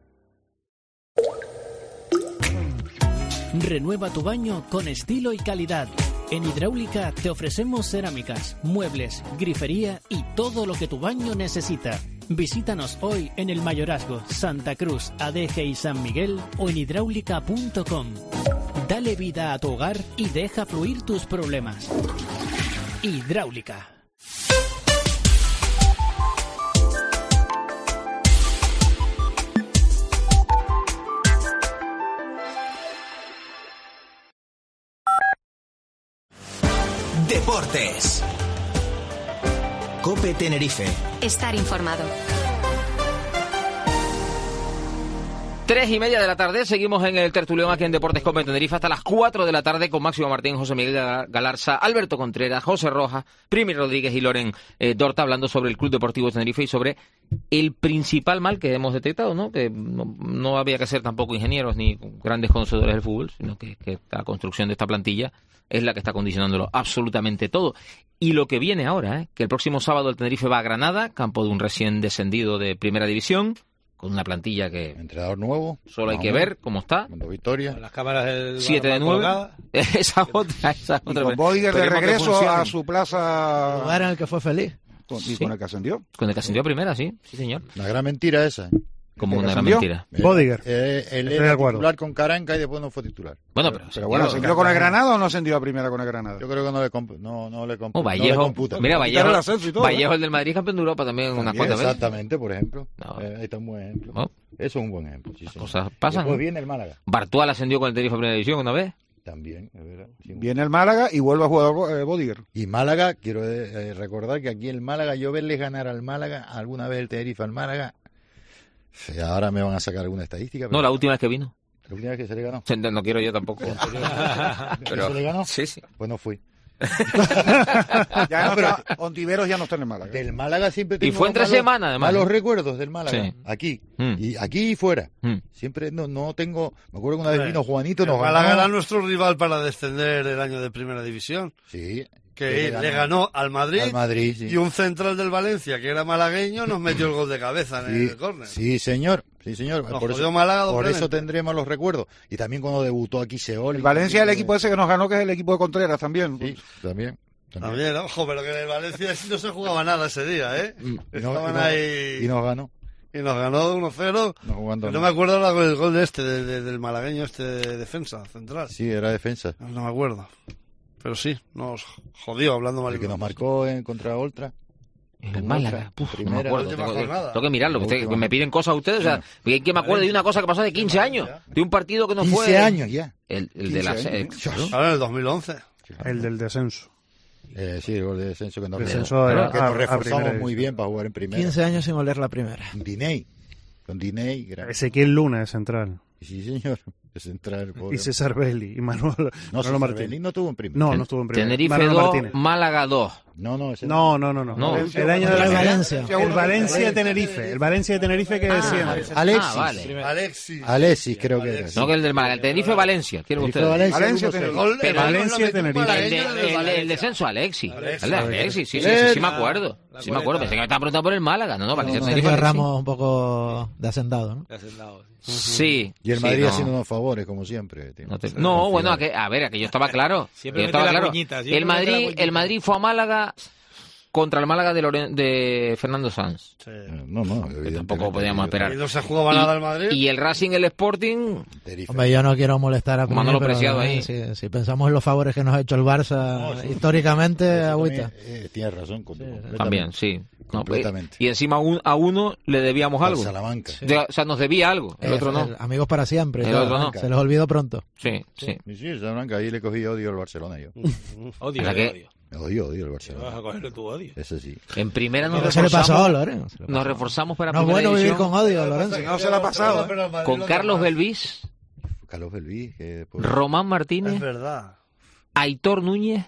Renueva tu baño con estilo y calidad. En Hidráulica te ofrecemos cerámicas, muebles, grifería y todo lo que tu baño necesita. Visítanos hoy en el Mayorazgo, Santa Cruz, Adeje y San Miguel o en hidráulica punto com. Dale vida a tu hogar y deja fluir tus problemas. Hidráulica. Deportes. COPE Tenerife. Estar informado. Tres y media de la tarde, seguimos en el tertulión aquí en Deportes COPE Tenerife hasta las cuatro de la tarde con Máximo Martín, José Miguel Galarza, Alberto Contreras, José Rojas, Primi Rodríguez y Loren eh, Dorta, hablando sobre el Club Deportivo Tenerife y sobre el principal mal que hemos detectado, ¿no? Que no, no había que ser tampoco ingenieros ni grandes conocedores del fútbol, sino que, que la construcción de esta plantilla es la que está condicionándolo absolutamente todo. Y lo que viene ahora, ¿eh? Que el próximo sábado el Tenerife va a Granada, campo de un recién descendido de Primera División, con una plantilla que... Entrenador nuevo. Solo hay que ver cómo está. Victoria. Con las cámaras del... siete de nueve. Esa otra, esa y otra. Con Bodiger de regreso a su plaza... Lugar en el que fue feliz. Con, y sí. con el que ascendió. Con el que ascendió a primera, sí. Sí, señor. Una gran mentira esa. Como una gran mentira. Eh, Bodiger. Eh, él era titular con Caranca y después no fue titular. Bueno, pero... Pero bueno, ¿ascendió con el Granada o no ascendió a primera con el Granada? Yo creo que no le, comp no, no le, comp oh, Vallejo, no le computa. Mira, Vallejo, el, todo, Vallejo ¿eh? el del Madrid, campeón de Europa también, también unas cuantas veces. Exactamente, por ejemplo. No. Eh, ahí está un buen ejemplo. Oh. Eso es un buen ejemplo. Sí, Las sí. cosas pasan. Después viene el Málaga. Bartual ascendió con el Tenerife a Primera División una vez. También, es verdad. Sí. Viene el Málaga y vuelve a jugar eh, Bodiger. Y Málaga, quiero eh, recordar que aquí el Málaga, yo verles ganar al Málaga, alguna vez el Tenerife al Málaga, ahora me van a sacar alguna estadística. Pero... No, la última vez que vino. La última vez que se le ganó. No quiero yo tampoco. Pero... ¿Se le ganó? Sí, sí. Pues no fui. ya no, pero Ontiveros ya no está en el Málaga. Del Málaga siempre tengo y fue entre malos, semana además malos recuerdos del Málaga, sí. aquí mm. y aquí y fuera mm. siempre no, no tengo, me acuerdo que una vez sí. vino Juanito, el nos Málaga ganó. era nuestro rival para descender el año de Primera División, sí, que le ganó, le ganó al Madrid, al Madrid sí. y un central del Valencia que era malagueño nos metió el gol de cabeza en sí, el córner. Sí, señor. Sí, señor. Nos por eso, Málaga por eso tendremos los recuerdos. Y también cuando debutó aquí Seol. El Valencia es el equipo ese que nos ganó, que es el equipo de Contreras también. Sí, también. También, también ojo, pero que en el Valencia no se jugaba nada ese día, ¿eh? Y, Estaban no, y, ahí... y nos ganó. Y nos ganó uno cero. No, no, no me acuerdo ahora del gol de este, de, de, del malagueño este de defensa, central. Sí, era defensa. No, no me acuerdo. Pero sí, nos jodió hablando mal. El que nos marcó en contra Oltra. El Málaga, Puf, primera, no me acuerdo, tengo, tengo que mirarlo, que, que me piden cosas a ustedes, o sea, que, que me acuerdo de una cosa que pasó de quince años, de un partido que no fue... quince años ya. El, el de la... El, ahora en el dos mil once. El del descenso. Eh, sí, el gol de descenso que nos, descenso pero, a, que nos a, reforzamos a muy bien para jugar en primera. quince años sin oler la primera. Con Diney. Con Diney. Gran... Ezequiel Luna de central. Sí, señor. De central. Pobre. Y César Belli. Y Manuel, no, Manuel Martínez. Belli no estuvo en primera. No, no estuvo en primera. Tenerife dos, Málaga dos. No, no, ese no, no, no, no. no. El, el año de la Valencia. El Valencia Tenerife. El Valencia de Tenerife que decían. Ah, Alexis. Ah, vale. Alexis. Alexis, creo que era. No, que el del Málaga. El Tenerife Valencia. ¿Quieren ustedes? Valencia, Valencia Tenerife. Pero Valencia Tenerife. El, de, el, el descenso Alexis. El de Alexis, sí, sí, sí, sí me acuerdo. Sí me acuerdo. Pensé que me estaba preguntando por el Málaga. No, no, Valencia Tenerife. Sergio Ramos un poco de hacendado, ¿no? De hacendado, sí. Sí. Y el Madrid sí, no. haciendo unos favores, como siempre. No, te... no bueno, a, que, a ver, a que yo estaba claro. Siempre yo estaba claro. Cuñita, el Madrid, el Madrid fue a Málaga contra el Málaga de, Loren- de Fernando Sanz. Sí. No, no, que tampoco podíamos esperar. Y no se jugaba nada el Madrid. Y el Racing, el Sporting... Hombre, yo no quiero molestar a Primi, Manolo pero Preciado eh, ahí. si, si pensamos en los favores que nos ha hecho el Barça No, sí. históricamente, Eso agüita. también, eh, tienes razón. com- completamente. También, sí. No, Completamente. y encima un- a uno le debíamos Al algo. Salamanca. De- o sea, nos debía algo, el Eh, otro no. el- amigos para siempre. El todo. otro no. Se les olvidó pronto. Sí, sí. Sí, sí, el Salamanca, ahí le cogí odio al Barcelona yo. Odio, O sea que- odio. Odio, odio al Vas a Barcelona. cogerle tu odio. Ese sí. En primera nos Pero se le reforzamos, pasó, Lorenzo. se le nos pasó. reforzamos para No es primera bueno vivir división con odio, Lorenzo. No se la ha pasado, ¿eh? con Carlos Belvis, Carlos Belví, que después- Román Es Martínez, verdad. Aitor Núñez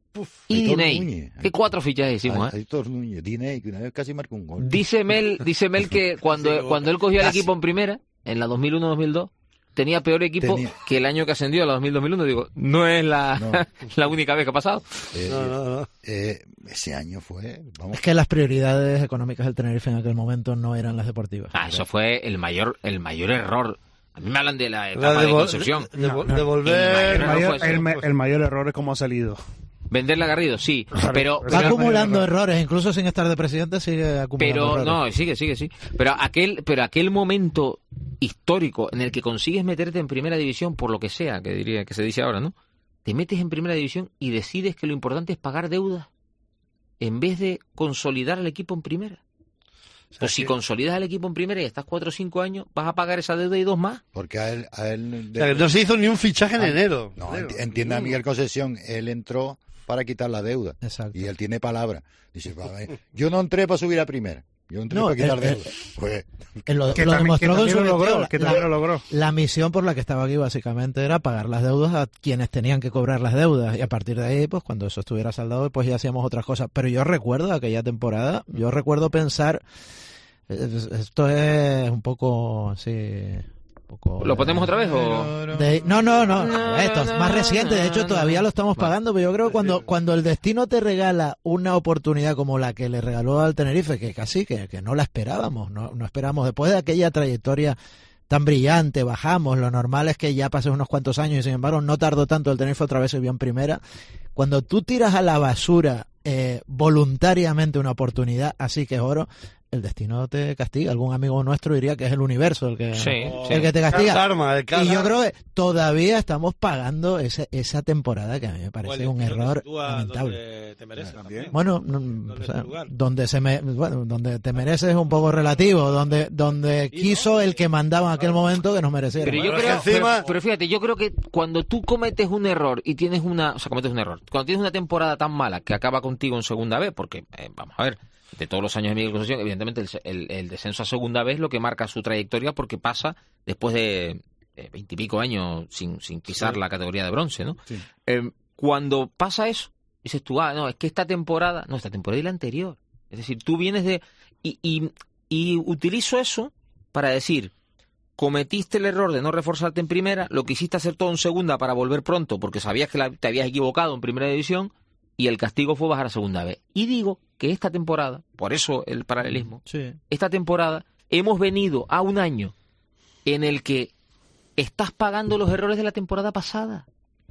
y Aitor Diney. Núñez. Qué cuatro fichajes hicimos, Ay- ¿eh? Aitor Núñez, Diney, que una vez casi marcó un gol. Dice Mel, dice Mel que cuando, cuando él cogió el Casi. equipo en primera, en la dos mil uno dos mil dos, tenía peor equipo Tenía- que el año que ascendió a la dos mil dos mil uno. Digo, no es la, No. la única vez que ha pasado. Eh, No, no, no. eh, ese año fue, vamos, Es que las prioridades económicas del Tenerife en aquel momento no eran las deportivas. Ah, eso fue el mayor, el mayor error. A mí me hablan de la La etapa de devol- Concepción. de- de- No, no. devolver. El no mayor, fue el, eso. ma- el mayor error es cómo ha salido. Venderle a Garrido, sí, pero... Va Pero- acumulando errores, incluso sin estar de presidente sigue acumulando Pero errores. no, sigue, sigue, sí. Pero aquel, pero aquel momento histórico en el que consigues meterte en primera división por lo que sea, que diría que se dice ahora, ¿no? Te metes en primera división y decides que lo importante es pagar deudas en vez de consolidar al equipo en primera. Pues si consolidas al equipo en primera y estás cuatro o cinco años, vas a pagar esa deuda y dos más. porque a él, a él O sea, que no se hizo ni un fichaje en Ah, enero. no, creo. enti- entienda Miguel Concesión, él entró para quitar la deuda. Exacto. Y él tiene palabra. Dice, "Va, eh, yo no entré para subir a primera, yo entré No, para quitar él- deuda. él- Pues, Él lo, Que lo también, que demostró con también su lo logró, gestión. que La- también lo logró. La misión por la que estaba aquí básicamente era pagar las deudas a quienes tenían que cobrar las deudas y a partir de ahí, pues cuando eso estuviera saldado, pues ya hacíamos otras cosas. Pero yo recuerdo aquella temporada, yo recuerdo pensar, eh, esto es un poco así... un poco, ¿Lo ponemos otra vez o...? de- no, no, no, esto es más reciente, de hecho todavía lo estamos pagando, pero yo creo que cuando, cuando el destino te regala una oportunidad como la que le regaló al Tenerife, que casi que, que no la esperábamos, no, no esperábamos, después de aquella trayectoria tan brillante, bajamos, lo normal es que ya pasen unos cuantos años y sin embargo no tardó tanto, el Tenerife otra vez se vio en primera. Cuando tú tiras a la basura eh, voluntariamente una oportunidad, así que es oro, el destino te castiga. Algún amigo nuestro diría que es el universo el que, Sí, el sí. que te castiga. El karma, el karma. Y yo creo que todavía estamos pagando ese, esa temporada que a mí me parece O el un destino te error sitúa lamentable. donde te mereces también. Bueno, no, ¿Dónde o es sea, tu lugar? donde se me, bueno, donde te mereces es un poco relativo, donde donde quiso el que mandaba en aquel momento que nos mereciera. Pero yo Pero es creo, que encima- pero, pero fíjate, yo creo que cuando tú cometes un error y tienes una, o sea, cometes un error, cuando tienes una temporada tan mala que acaba contigo en segunda vez, porque eh, vamos a ver, de todos los años de Miguel Concesión, evidentemente el, el- el descenso a segunda vez lo que marca su trayectoria porque pasa después de veintipico años sin, sin pisar Sí. la categoría de bronce, ¿no? Sí. Eh, cuando pasa eso, dices tú, ah, no, es que esta temporada, no, esta temporada y la anterior. Es decir, tú vienes de... Y, y, y utilizo eso para decir, cometiste el error de no reforzarte en primera, lo quisiste hacer todo en segunda para volver pronto porque sabías que la- te habías equivocado en primera división y el castigo fue bajar a segunda vez. Y digo que esta temporada, por eso el paralelismo, Sí. esta temporada hemos venido a un año en el que estás pagando los errores de la temporada pasada.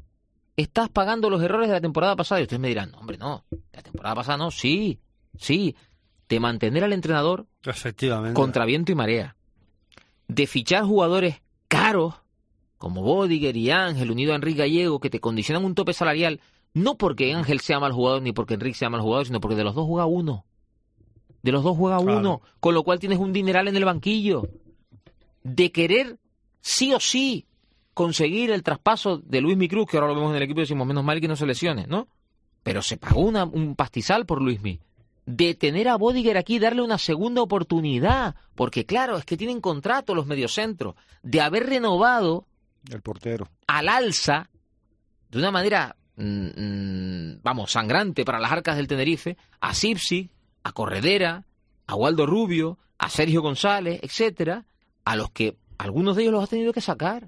Estás pagando los errores de la temporada pasada. Y ustedes me dirán, no, hombre, no, la temporada pasada no, sí, sí, de mantener al entrenador Efectivamente. contra viento y marea, de fichar jugadores caros como Bodiger y Ángel unido a Enrique Gallego que te condicionan un tope salarial no porque Ángel sea mal jugador ni porque Enrique sea mal jugador, sino porque de los dos juega uno. De los dos juega Claro. uno, con lo cual tienes un dineral en el banquillo. De querer sí o sí conseguir el traspaso de Luismi Cruz, que ahora lo vemos en el equipo y decimos menos mal que no se lesione, ¿no? Pero se pagó una, un pastizal por Luismi. De tener a Bodiger aquí y darle una segunda oportunidad, porque claro, es que tienen contrato los mediocentros, de haber renovado El portero. al alza de una manera, mm, mm, vamos, sangrante para las arcas del Tenerife, a Sipsi, a Corredera, a Waldo Rubio, a Sergio González, etcétera, a los que algunos de ellos los ha tenido que sacar.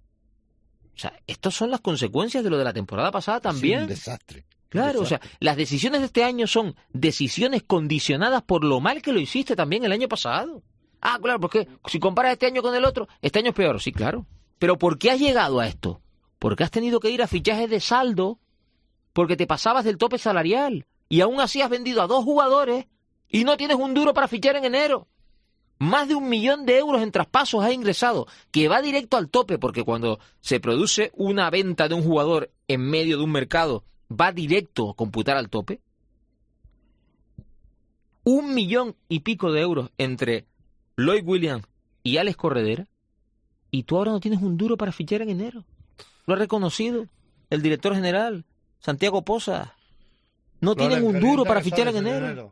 O sea, estas son las consecuencias de lo de la temporada pasada también. Sí, un desastre. Claro, o sea, las decisiones de este año son decisiones condicionadas por lo mal que lo hiciste también el año pasado. Ah, claro, porque si comparas este año con el otro, este año es peor, sí, claro. Pero ¿por qué has llegado a esto? Porque has tenido que ir a fichajes de saldo, porque te pasabas del tope salarial. Y aún así has vendido a dos jugadores y no tienes un duro para fichar en enero. Más de un millón de euros en traspasos ha ingresado, que va directo al tope, porque cuando se produce una venta de un jugador en medio de un mercado, va directo a computar al tope. Un millón y pico de euros entre Lloyd Williams y Alex Corredera, y tú ahora no tienes un duro para fichar en enero. Lo ha reconocido el director general, Santiago Poza. No tienen un duro para fichar en enero. enero.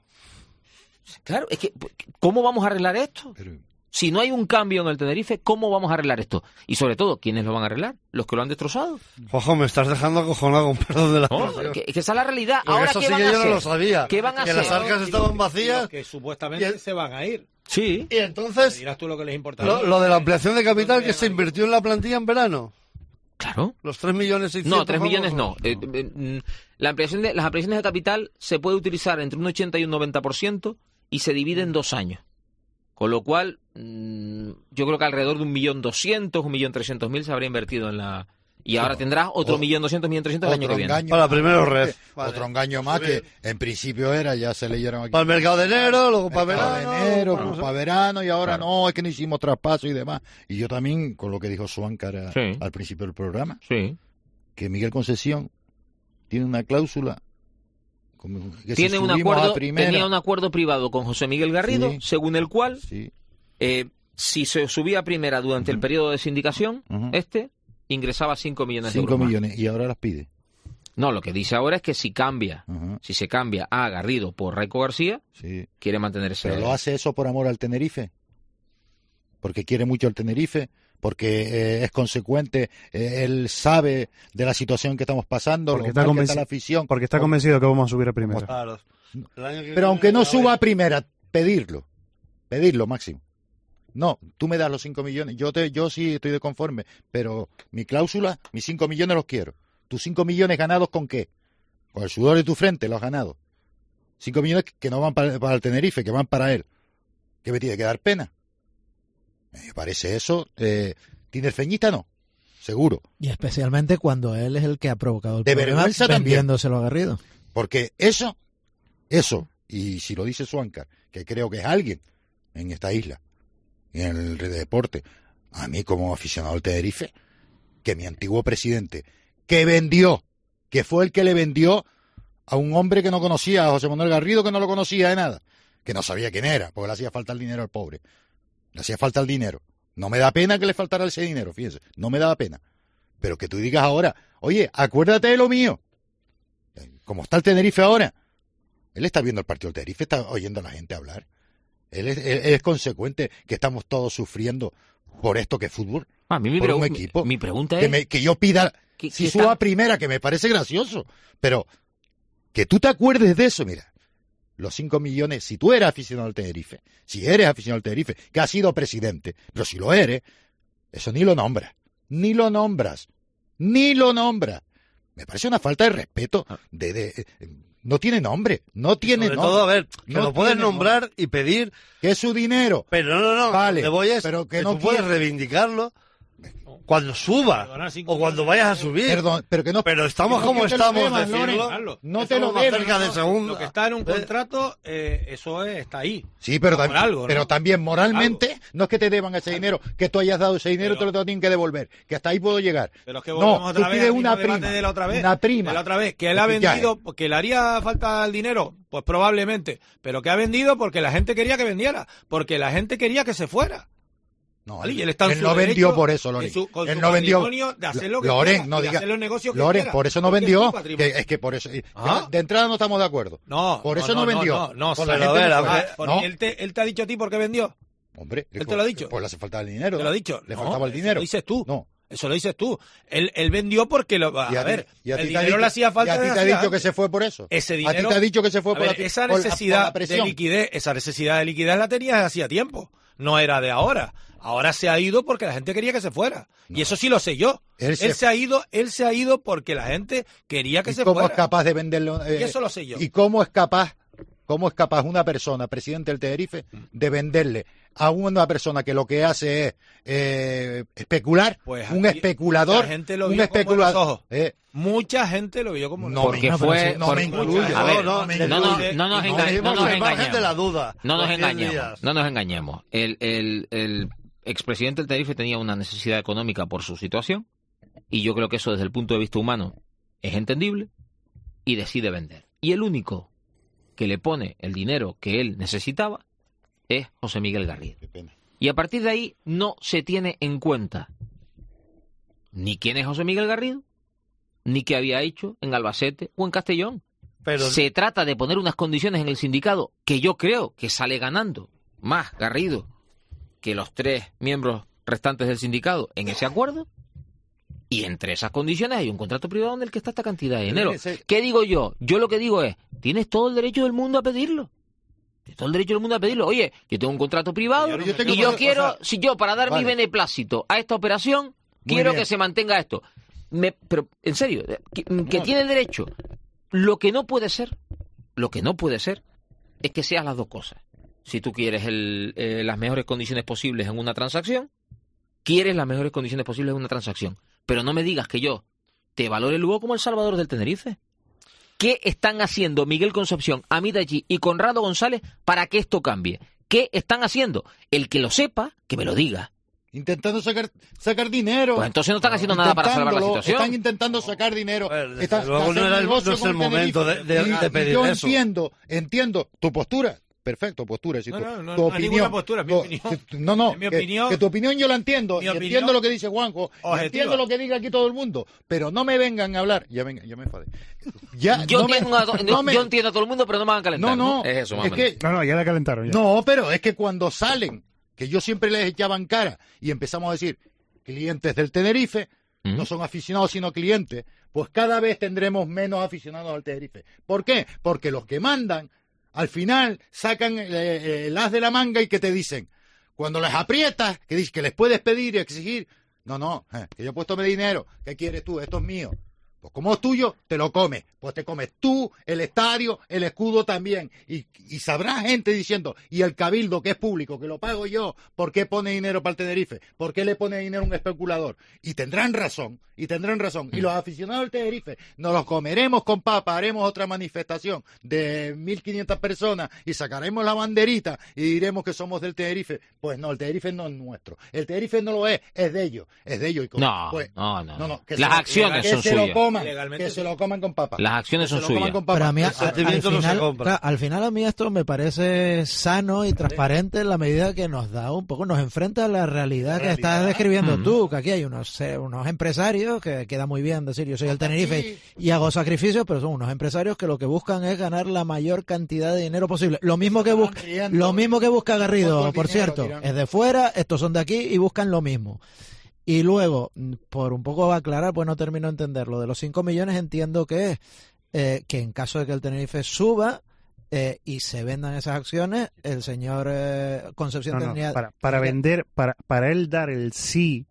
Claro, es que, ¿cómo vamos a arreglar esto? Pero... Si no hay un cambio en el Tenerife, ¿cómo vamos a arreglar esto? Y sobre todo, ¿quiénes lo van a arreglar? Los que lo han destrozado. Ojo, me estás dejando acojonado con perdón de la no, es que, es que esa es la realidad. Porque ahora, eso ¿qué sí van que a yo hacer? no lo sabía. ¿Qué van a que hacer? las arcas estaban vacías. Que supuestamente el... se van a ir. Sí. Y entonces, dirás tú lo que les importa. Lo, lo de la ampliación de capital que se invirtió en la plantilla en verano. Claro. Los tres millones seiscientos. No, tres millones no. Eh, eh, la ampliación de, las ampliaciones de capital se puede utilizar entre un ochenta y un noventa por ciento y se divide en dos años. Con lo cual, mmm, yo creo que alrededor de un millón doscientos, un millón trescientos mil se habría invertido en la... Y ahora tendrás otro millón doscientos, millón trescientos el año que viene. Para primero red. Vale. Otro engaño más que en principio era, ya se leyeron aquí. Para el mercado de enero, luego para verano. De enero, para, para verano y ahora claro. No, es que no hicimos traspaso y demás. Y yo también, con lo que dijo Suáncar sí. al principio del programa, sí. que Miguel Concesión tiene una cláusula. Que tiene si un acuerdo, primera... tenía un acuerdo privado con José Miguel Garrido, sí. según el cual, sí. eh, si se subía a primera durante uh-huh. el periodo de sindicación, uh-huh. este... ingresaba cinco millones de euros. cinco millones, y ahora las pide. No, lo que dice ahora es que si cambia, uh-huh. si se cambia a Garrido por Raico García, sí. quiere mantener ese... ¿Pero lo hace eso por amor al Tenerife? Porque quiere mucho al Tenerife, porque eh, es consecuente, eh, él sabe de la situación que estamos pasando, porque está, convenci- está la afición. Porque está convencido que vamos a subir a primera. Claro. Pero aunque no suba a primera, pedirlo, pedirlo máximo. No, tú me das los cinco millones, yo te, yo sí estoy de conforme, pero mi cláusula, mis cinco millones los quiero. ¿Tus cinco millones ganados con qué? Con el sudor de tu frente los has ganado. Cinco millones que no van para, para el Tenerife, que van para él. ¿Qué me tiene que dar pena? Me parece eso, eh, tinerfeñista no, seguro. Y especialmente cuando él es el que ha provocado el de problema vergüenza vendiéndoselo a Garrido. Porque eso, eso, y si lo dice Suáncar, que creo que es alguien en esta isla, en el deporte, a mí como aficionado al Tenerife, que mi antiguo presidente, que vendió, que fue el que le vendió a un hombre que no conocía, a José Manuel Garrido, que no lo conocía de nada, que no sabía quién era, porque le hacía falta el dinero al pobre, le hacía falta el dinero. No me da pena que le faltara ese dinero, fíjense, no me da pena. Pero que tú digas ahora, oye, acuérdate de lo mío, como está el Tenerife ahora, él está viendo el partido del Tenerife, está oyendo a la gente hablar. Él es, él es consecuente que estamos todos sufriendo por esto que es fútbol. A mí mi, por pregu- un equipo. Mi, mi pregunta que es... Me, que yo pida, que, si que suba está... a primera, que me parece gracioso, pero que tú te acuerdes de eso, mira, los cinco millones, si tú eres aficionado al Tenerife, si eres aficionado al Tenerife, que has sido presidente, pero si lo eres, eso ni lo nombras, ni lo nombras, ni lo nombras. Me parece una falta de respeto, de... de, de no tiene nombre, no tiene Sobre nombre. todo, a ver, que no lo puedes nombrar nombre. Y pedir... Que es su dinero. Pero no, no, no, vale, le voy a... pero que, que no tú puedes reivindicarlo cuando suba o cuando vayas a subir. Perdón, pero que no... Pero estamos no como estamos, deban, decirlo. Loren, no te lo deban. Cerca de segundo. Lo que está en un contrato, eh, eso es, está ahí. Sí, pero, tam- algo, ¿no? pero también moralmente no es que te deban ese dinero, que tú hayas dado ese dinero y te lo tienen que devolver, que hasta ahí puedo llegar. Pero es que volvemos no, otra tú vez pides al una mismo debate prima, de la otra vez. una prima. De la otra vez, que él ha vendido, que le haría falta el dinero, pues probablemente, pero que ha vendido porque la gente quería que vendiera, porque la gente quería que se fuera. No, ¿vale? él, y él, está en él su no vendió derecho, por eso, Loren. Su, con él su no vendió. De hacer lo que Loren, quiera, no de diga. hacer los negocios que Loren, quiera, por eso no vendió. Que, es que por eso. ¿Ah? De entrada no estamos de acuerdo. No. Por eso no, no, no vendió. No, no, por no, la a ver, a ver, ¿no? él, te, él te ha dicho a ti por qué vendió. Hombre, él te lo ha dicho. Pues le hace falta el dinero. Te lo ha dicho. Le no, faltaba el dinero. Eso lo dices tú. No. Eso lo dices tú. Él, él vendió porque lo. A, y a, ver, y a el ti te ha dinero dicho, le hacía falta. Y a ti te ha dicho antes. Que se fue por eso. Ese dinero. A ti te ha dicho que se fue por, ver, la, esa por necesidad la, por la de liquidez, esa necesidad de liquidez la tenías hacía tiempo. No era de ahora. Ahora se ha ido porque la gente quería que se fuera. No. Y eso sí lo sé yo. Él, él se... se ha ido, él se ha ido porque la gente quería que ¿Y se cómo fuera. Es capaz de venderlo? Eh, y eso lo sé yo. ¿Y cómo es capaz ¿Cómo es capaz una persona, presidente del Tenerife, de venderle a una persona que lo que hace es eh, especular, pues un especulador, mucha gente lo un vio especulador? como los ojos. Eh, Mucha gente lo vio como no, porque no, fue no por, me incluyo. a ver, no, no, no, no, no nos, enga no nos engañemos. De la duda, no nos los engañemos. días. No nos engañemos. El, el, el expresidente del Tenerife tenía una necesidad económica por su situación y yo creo que eso desde el punto de vista humano es entendible y decide vender. Y el único que le pone el dinero que él necesitaba es José Miguel Garrido. Y a partir de ahí no se tiene en cuenta ni quién es José Miguel Garrido, ni qué había hecho en Albacete o en Castellón. Pero se trata de poner unas condiciones en el sindicato que yo creo que sale ganando más Garrido que los tres miembros restantes del sindicato en ese acuerdo. Y entre esas condiciones hay un contrato privado en el que está esta cantidad de dinero. ¿Qué digo yo? Yo lo que digo es, tienes todo el derecho del mundo a pedirlo. Tienes todo el derecho del mundo a pedirlo. Oye, yo tengo un contrato privado yo, yo y yo que, quiero, o sea, si yo para dar vale. mi beneplácito a esta operación, Muy quiero bien. que se mantenga esto. Me, pero, en serio, que, que no. tiene el derecho. Lo que no puede ser, lo que no puede ser, es que seas las dos cosas. Si tú quieres el, eh, las mejores condiciones posibles en una transacción, quieres las mejores condiciones posibles en una transacción. Pero no me digas que yo te valore luego como el salvador del Tenerife. ¿Qué están haciendo Miguel Concepción, Amidachi y Conrado González para que esto cambie? ¿Qué están haciendo? El que lo sepa, que me lo diga. Intentando sacar sacar dinero. Pues entonces no están haciendo nada para salvar la situación. Están intentando sacar dinero. Bueno, están, luego no, era el, no es el momento de, de, y, de pedir y yo eso. entiendo, entiendo tu postura. Perfecto, postura. Si no, tu, no, no, tu no opinión. Postura, es mi tu, opinión. Si, no, no. Es mi que, opinión. Que tu opinión yo la entiendo. Y entiendo lo que dice Juanjo. Entiendo lo que diga aquí todo el mundo. Pero no me vengan a hablar. Ya, venga, ya me enfadé. Ya, yo, no me, a, no, yo me... entiendo a todo el mundo, pero no me van a calentar. No, no. Es eso, es que, no, no, ya la calentaron. Ya. No, pero es que cuando salen, que yo siempre les echaban cara y empezamos a decir, clientes del Tenerife, ¿Mm? no son aficionados sino clientes, pues cada vez tendremos menos aficionados al Tenerife. ¿Por qué? Porque los que mandan al final sacan eh, el as de la manga y que te dicen, cuando les aprietas, que dices que les puedes pedir y exigir, no, no, eh, que yo he puesto mi dinero, ¿qué quieres tú? Esto es mío. Pues como es tuyo, te lo comes. Pues te comes tú, el estadio, el escudo también. Y, y sabrá gente diciendo, y el cabildo que es público, que lo pago yo, ¿por qué pone dinero para el Tenerife? ¿Por qué le pone dinero a un especulador? Y tendrán razón, y tendrán razón. Y los aficionados del Tenerife nos los comeremos con papa, haremos otra manifestación de mil quinientas personas y sacaremos la banderita y diremos que somos del Tenerife. Pues no, el Tenerife no es nuestro. El Tenerife no lo es, es de ellos. Es de ellos. Y como, no, pues, no, no, no, no. Que Las se, acciones que son se suyas. Lo coman, que se lo coman con papa. Las acciones son suyas. Pero a mí, a, al, final, claro, al final a mí esto me parece sano y transparente en la medida que nos da un poco, nos enfrenta a la realidad, la que realidad. estás describiendo mm. tú, que aquí hay unos, unos empresarios que queda muy bien decir yo soy el Tenerife sí. y hago sacrificios, pero son unos empresarios que lo que buscan es ganar la mayor cantidad de dinero posible. Lo mismo que busca, lo mismo que busca Garrido, por dinero, cierto, tirando. Es de fuera, estos son de aquí y buscan lo mismo. Y luego, por un poco aclarar, pues no termino de entender, lo de los cinco millones entiendo que es eh, que en caso de que el Tenerife suba eh, y se vendan esas acciones, el señor eh, Concepción no, no, tenía... Para, para vender, para, para él dar el sí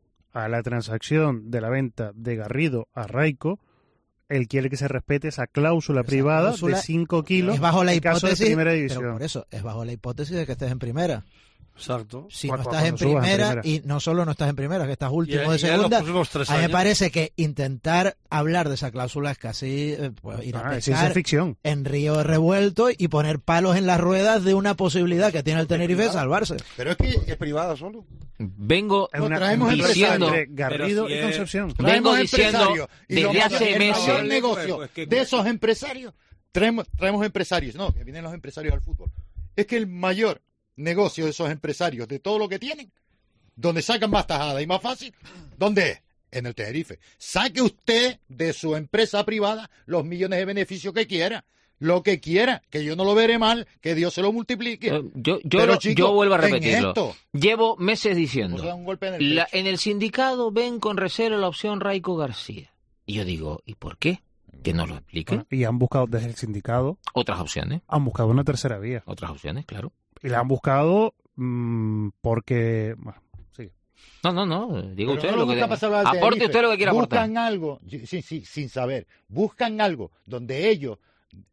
a la transacción de la venta de Garrido a Raico, él quiere que se respete esa cláusula esa privada cláusula de cinco kilos es bajo la en hipótesis, caso de primera división. Pero por eso, es bajo la hipótesis de que estés en primera. Exacto. Si no estás en primera, en primera y no solo no estás en primera, que estás último y, de segunda, a mí me parece que intentar hablar de esa cláusula es casi eh, pues, ir a ah, pescar ficción. en río revuelto y poner palos en las ruedas de una posibilidad que tiene el Tenerife de salvarse. Pero es que es privada solo. Vengo no, diciendo entre Garrido si y Concepción. Vengo diciendo desde hace meses el negocio pues, pues, de esos empresarios traemos, traemos empresarios, no, que vienen los empresarios al fútbol. Es que el mayor negocio de esos empresarios, de todo lo que tienen, donde sacan más tajada y más fácil, ¿dónde es? En el Tenerife. Saque usted de su empresa privada los millones de beneficios que quiera, lo que quiera, que yo no lo veré mal, que Dios se lo multiplique. Yo, yo, Pero, lo, chico, yo vuelvo a repetirlo. Esto, Llevo meses diciendo, en el, la, en el sindicato ven con recelo la opción Raico García. Y yo digo, ¿y por qué? Que nos lo expliquen. Bueno, y han buscado desde el sindicato otras opciones. Han buscado una tercera vía. Otras opciones, claro. Y la han buscado mmm, porque... Bueno, sí. No, no, no. Digo usted no lo, lo que... Aporte Tenerife. usted lo que quiera buscan aportar. Buscan algo, sí, sí, sin saber, buscan algo donde ellos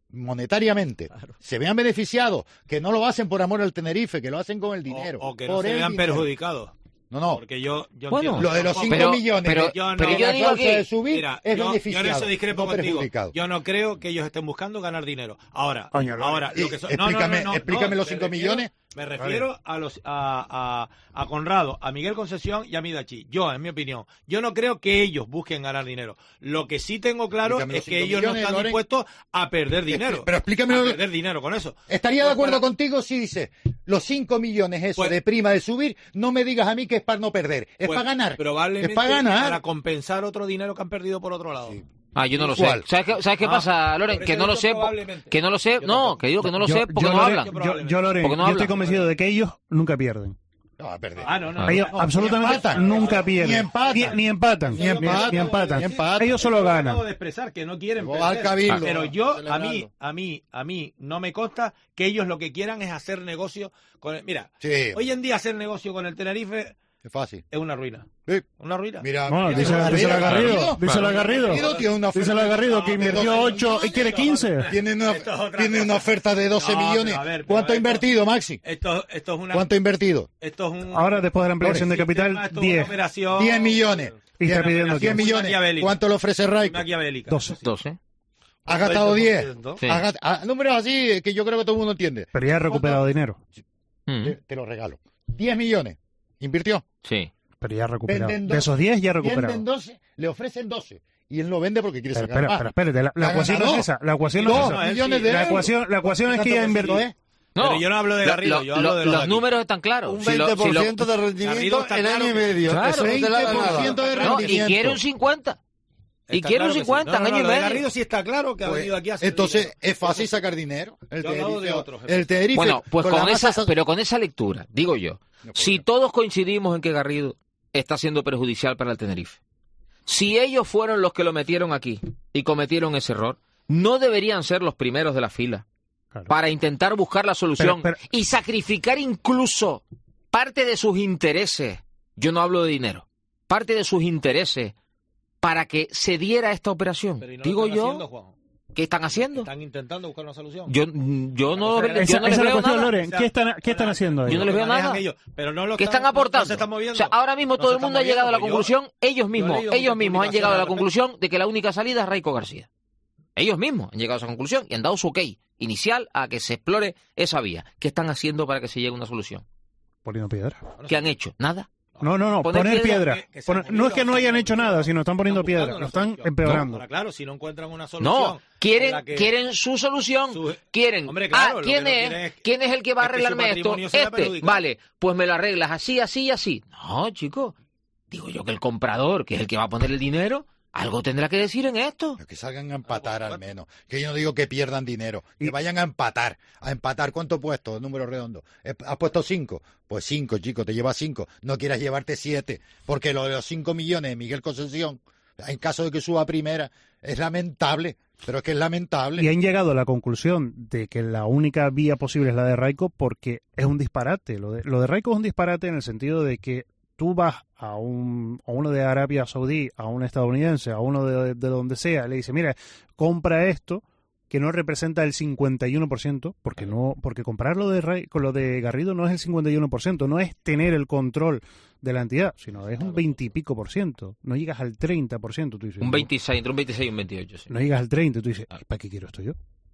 monetariamente, claro, se vean beneficiados, que no lo hacen por amor al Tenerife, que lo hacen con el dinero. O, o que por no se vean dinero. perjudicados. No, no. Porque yo, yo bueno, entiendo, lo de los cinco pero, millones pero, de, yo no, pero yo la digo que de subir mira, es yo, beneficiado. Yo en eso discrepo no contigo. Yo no creo que ellos estén buscando ganar dinero. Ahora, Coño, no, ahora y, lo que son, explícame, no, no, no, explícame no, los cinco millones. Me refiero a los a, a, a Conrado, a Miguel Concesión y a Midachi. Yo, en mi opinión, yo no creo que ellos busquen ganar dinero. Lo que sí tengo claro explícame es que ellos millones, no están Loren. dispuestos a perder dinero. Pero explícame. A perder dinero con eso. Estaría de acuerdo para... contigo si dices los cinco millones eso pues, de prima de subir, no me digas a mí que es para no perder, es pues, para ganar. Probablemente es para ganar. Para compensar otro dinero que han perdido por otro lado. Sí. Ah, yo no lo ¿Cuál? sé. ¿Sabes qué, ¿sabes qué ah, pasa, Loren? Que no lo sé, que no lo sé, no, que digo que no lo yo, sé porque yo, no Loren, hablan. Yo, yo, Loren, porque no yo hablan. estoy convencido de que ellos nunca pierden. No, va a perder. Ah, no, no. Ellos no, absolutamente ni empatan, nunca pierden. Ni empatan. Ni, ni empatan. Ni empatan. Ni empatan. Ni empatan. Ellos solo ganan. Acabo de expresar que no quieren perder. Al cabildo, pero yo, celebrando. a mí, a mí, a mí, no me consta que ellos lo que quieran es hacer negocio con el... Mira, sí. Hoy en día hacer negocio con el Tenerife... Es fácil. Es una ruina. Sí. Una ruina. Mira, bueno, mira, dice la Garrido, Garrido, dice la Garrido, dice la Garrido que invirtió ocho y quiere quince. Tiene una, tiene una oferta de doce no, millones. Ver, ¿Cuánto ha invertido, Maxi? Esto, esto es una, ¿Cuánto ha invertido? Esto es un, ahora, después de la ampliación de capital, diez. diez millones. Y está pidiendo diez millones. ¿Cuánto le ofrece Raico? doce. doce. Ha gastado diez. Sí. Números así que yo creo que todo el mundo entiende. Pero ya ha recuperado dinero. Mm. Te, te lo regalo. diez millones. ¿Invirtió? Sí. Pero ya ha recuperado. doce, de esos diez ya ha recuperado. Venden doce, le ofrecen doce. Y él no vende porque quiere pero, sacar espera, más. Pero espérate, la, la ecuación no es esa. La ecuación no, no es esa. millones de la euros. ecuación, la ecuación es que ya invirtió. ¿Eh? No, pero yo no hablo de Garrido, lo, yo hablo lo, de los, los los números están claros. Un veinte por ciento si lo, de rendimiento en claro año y medio. Claro, Eso veinte por ciento de rendimiento. No, y quiere un cincuenta. Y Está quiere claro un cincuenta, sí. no, no, año no, y lo de medio. Garrido sí está claro que ha pues, venido aquí a hacer entonces dinero. es fácil sacar dinero. El yo he hablado de otros. El Tenerife. Bueno, pues con con esa, masa... pero con esa lectura, digo yo, no, si todos coincidimos en que Garrido está siendo perjudicial para el Tenerife, si ellos fueron los que lo metieron aquí y cometieron ese error, no deberían ser los primeros de la fila claro. para intentar buscar la solución pero, pero... y sacrificar incluso parte de sus intereses. Yo no hablo de dinero, parte de sus intereses para que se diera esta operación. Pero ¿y no digo lo están yo. haciendo, Juan? ¿Qué están haciendo? Están intentando buscar una solución. Yo, yo no, esa, yo no les esa veo cuestión, nada. Loren, ¿qué están, qué están haciendo ellos? Yo no les veo nada. Ellos, pero no lo ¿Qué están, están aportando? No se están moviendo. O sea, ahora mismo no todo el mundo ha llegado a la conclusión, yo, ellos mismos, ellos mismos han llegado a la conclusión de que la única salida es Raico García. Ellos mismos han llegado a esa conclusión y han dado su ok inicial a que se explore esa vía. ¿Qué están haciendo para que se llegue a una solución? Poniendo piedra. ¿Qué han hecho? Nada. No, no, no, poner, poner piedra. piedra. Que, que Poner, no es que no hayan hecho nada, sino están poniendo están piedra, lo están empeorando. No, claro, si no encuentran una solución. No, quieren, que... quieren su solución. Su... Quieren. Hombre, claro, ah, ¿quién es? es? ¿Quién es el que va a arreglarme es que esto? Este. Vale, pues me lo arreglas así, así y así. No, chico. Digo yo que el comprador, que es el que va a poner el dinero, algo tendrá que decir en esto. Que salgan a empatar al menos. Que yo no digo que pierdan dinero. Que vayan a empatar. A empatar. ¿Cuánto he puesto? Número redondo. ¿Has puesto cinco? Pues cinco, chico. Te llevas cinco. No quieras llevarte siete. Porque lo de los cinco millones de Miguel Concesión, en caso de que suba a primera, es lamentable. Pero es que es lamentable. Y han llegado a la conclusión de que la única vía posible es la de Raico porque es un disparate. Lo de, lo de Raico es un disparate en el sentido de que tú vas a, un, a uno de Arabia Saudí, a un estadounidense, a uno de, de donde sea, le dice, mira, compra esto que no representa el cincuenta y uno por ciento, porque no, porque comprarlo de Ray, con lo de Garrido no es el cincuenta y uno por ciento, no es tener el control de la entidad, sino es un veinte y pico por ciento, no llegas al treinta por ciento. Tú dices, un veintiséis, entre un veintiséis y un veintiocho. Sí. No llegas al treinta, tú dices, ¿para qué quiero esto yo?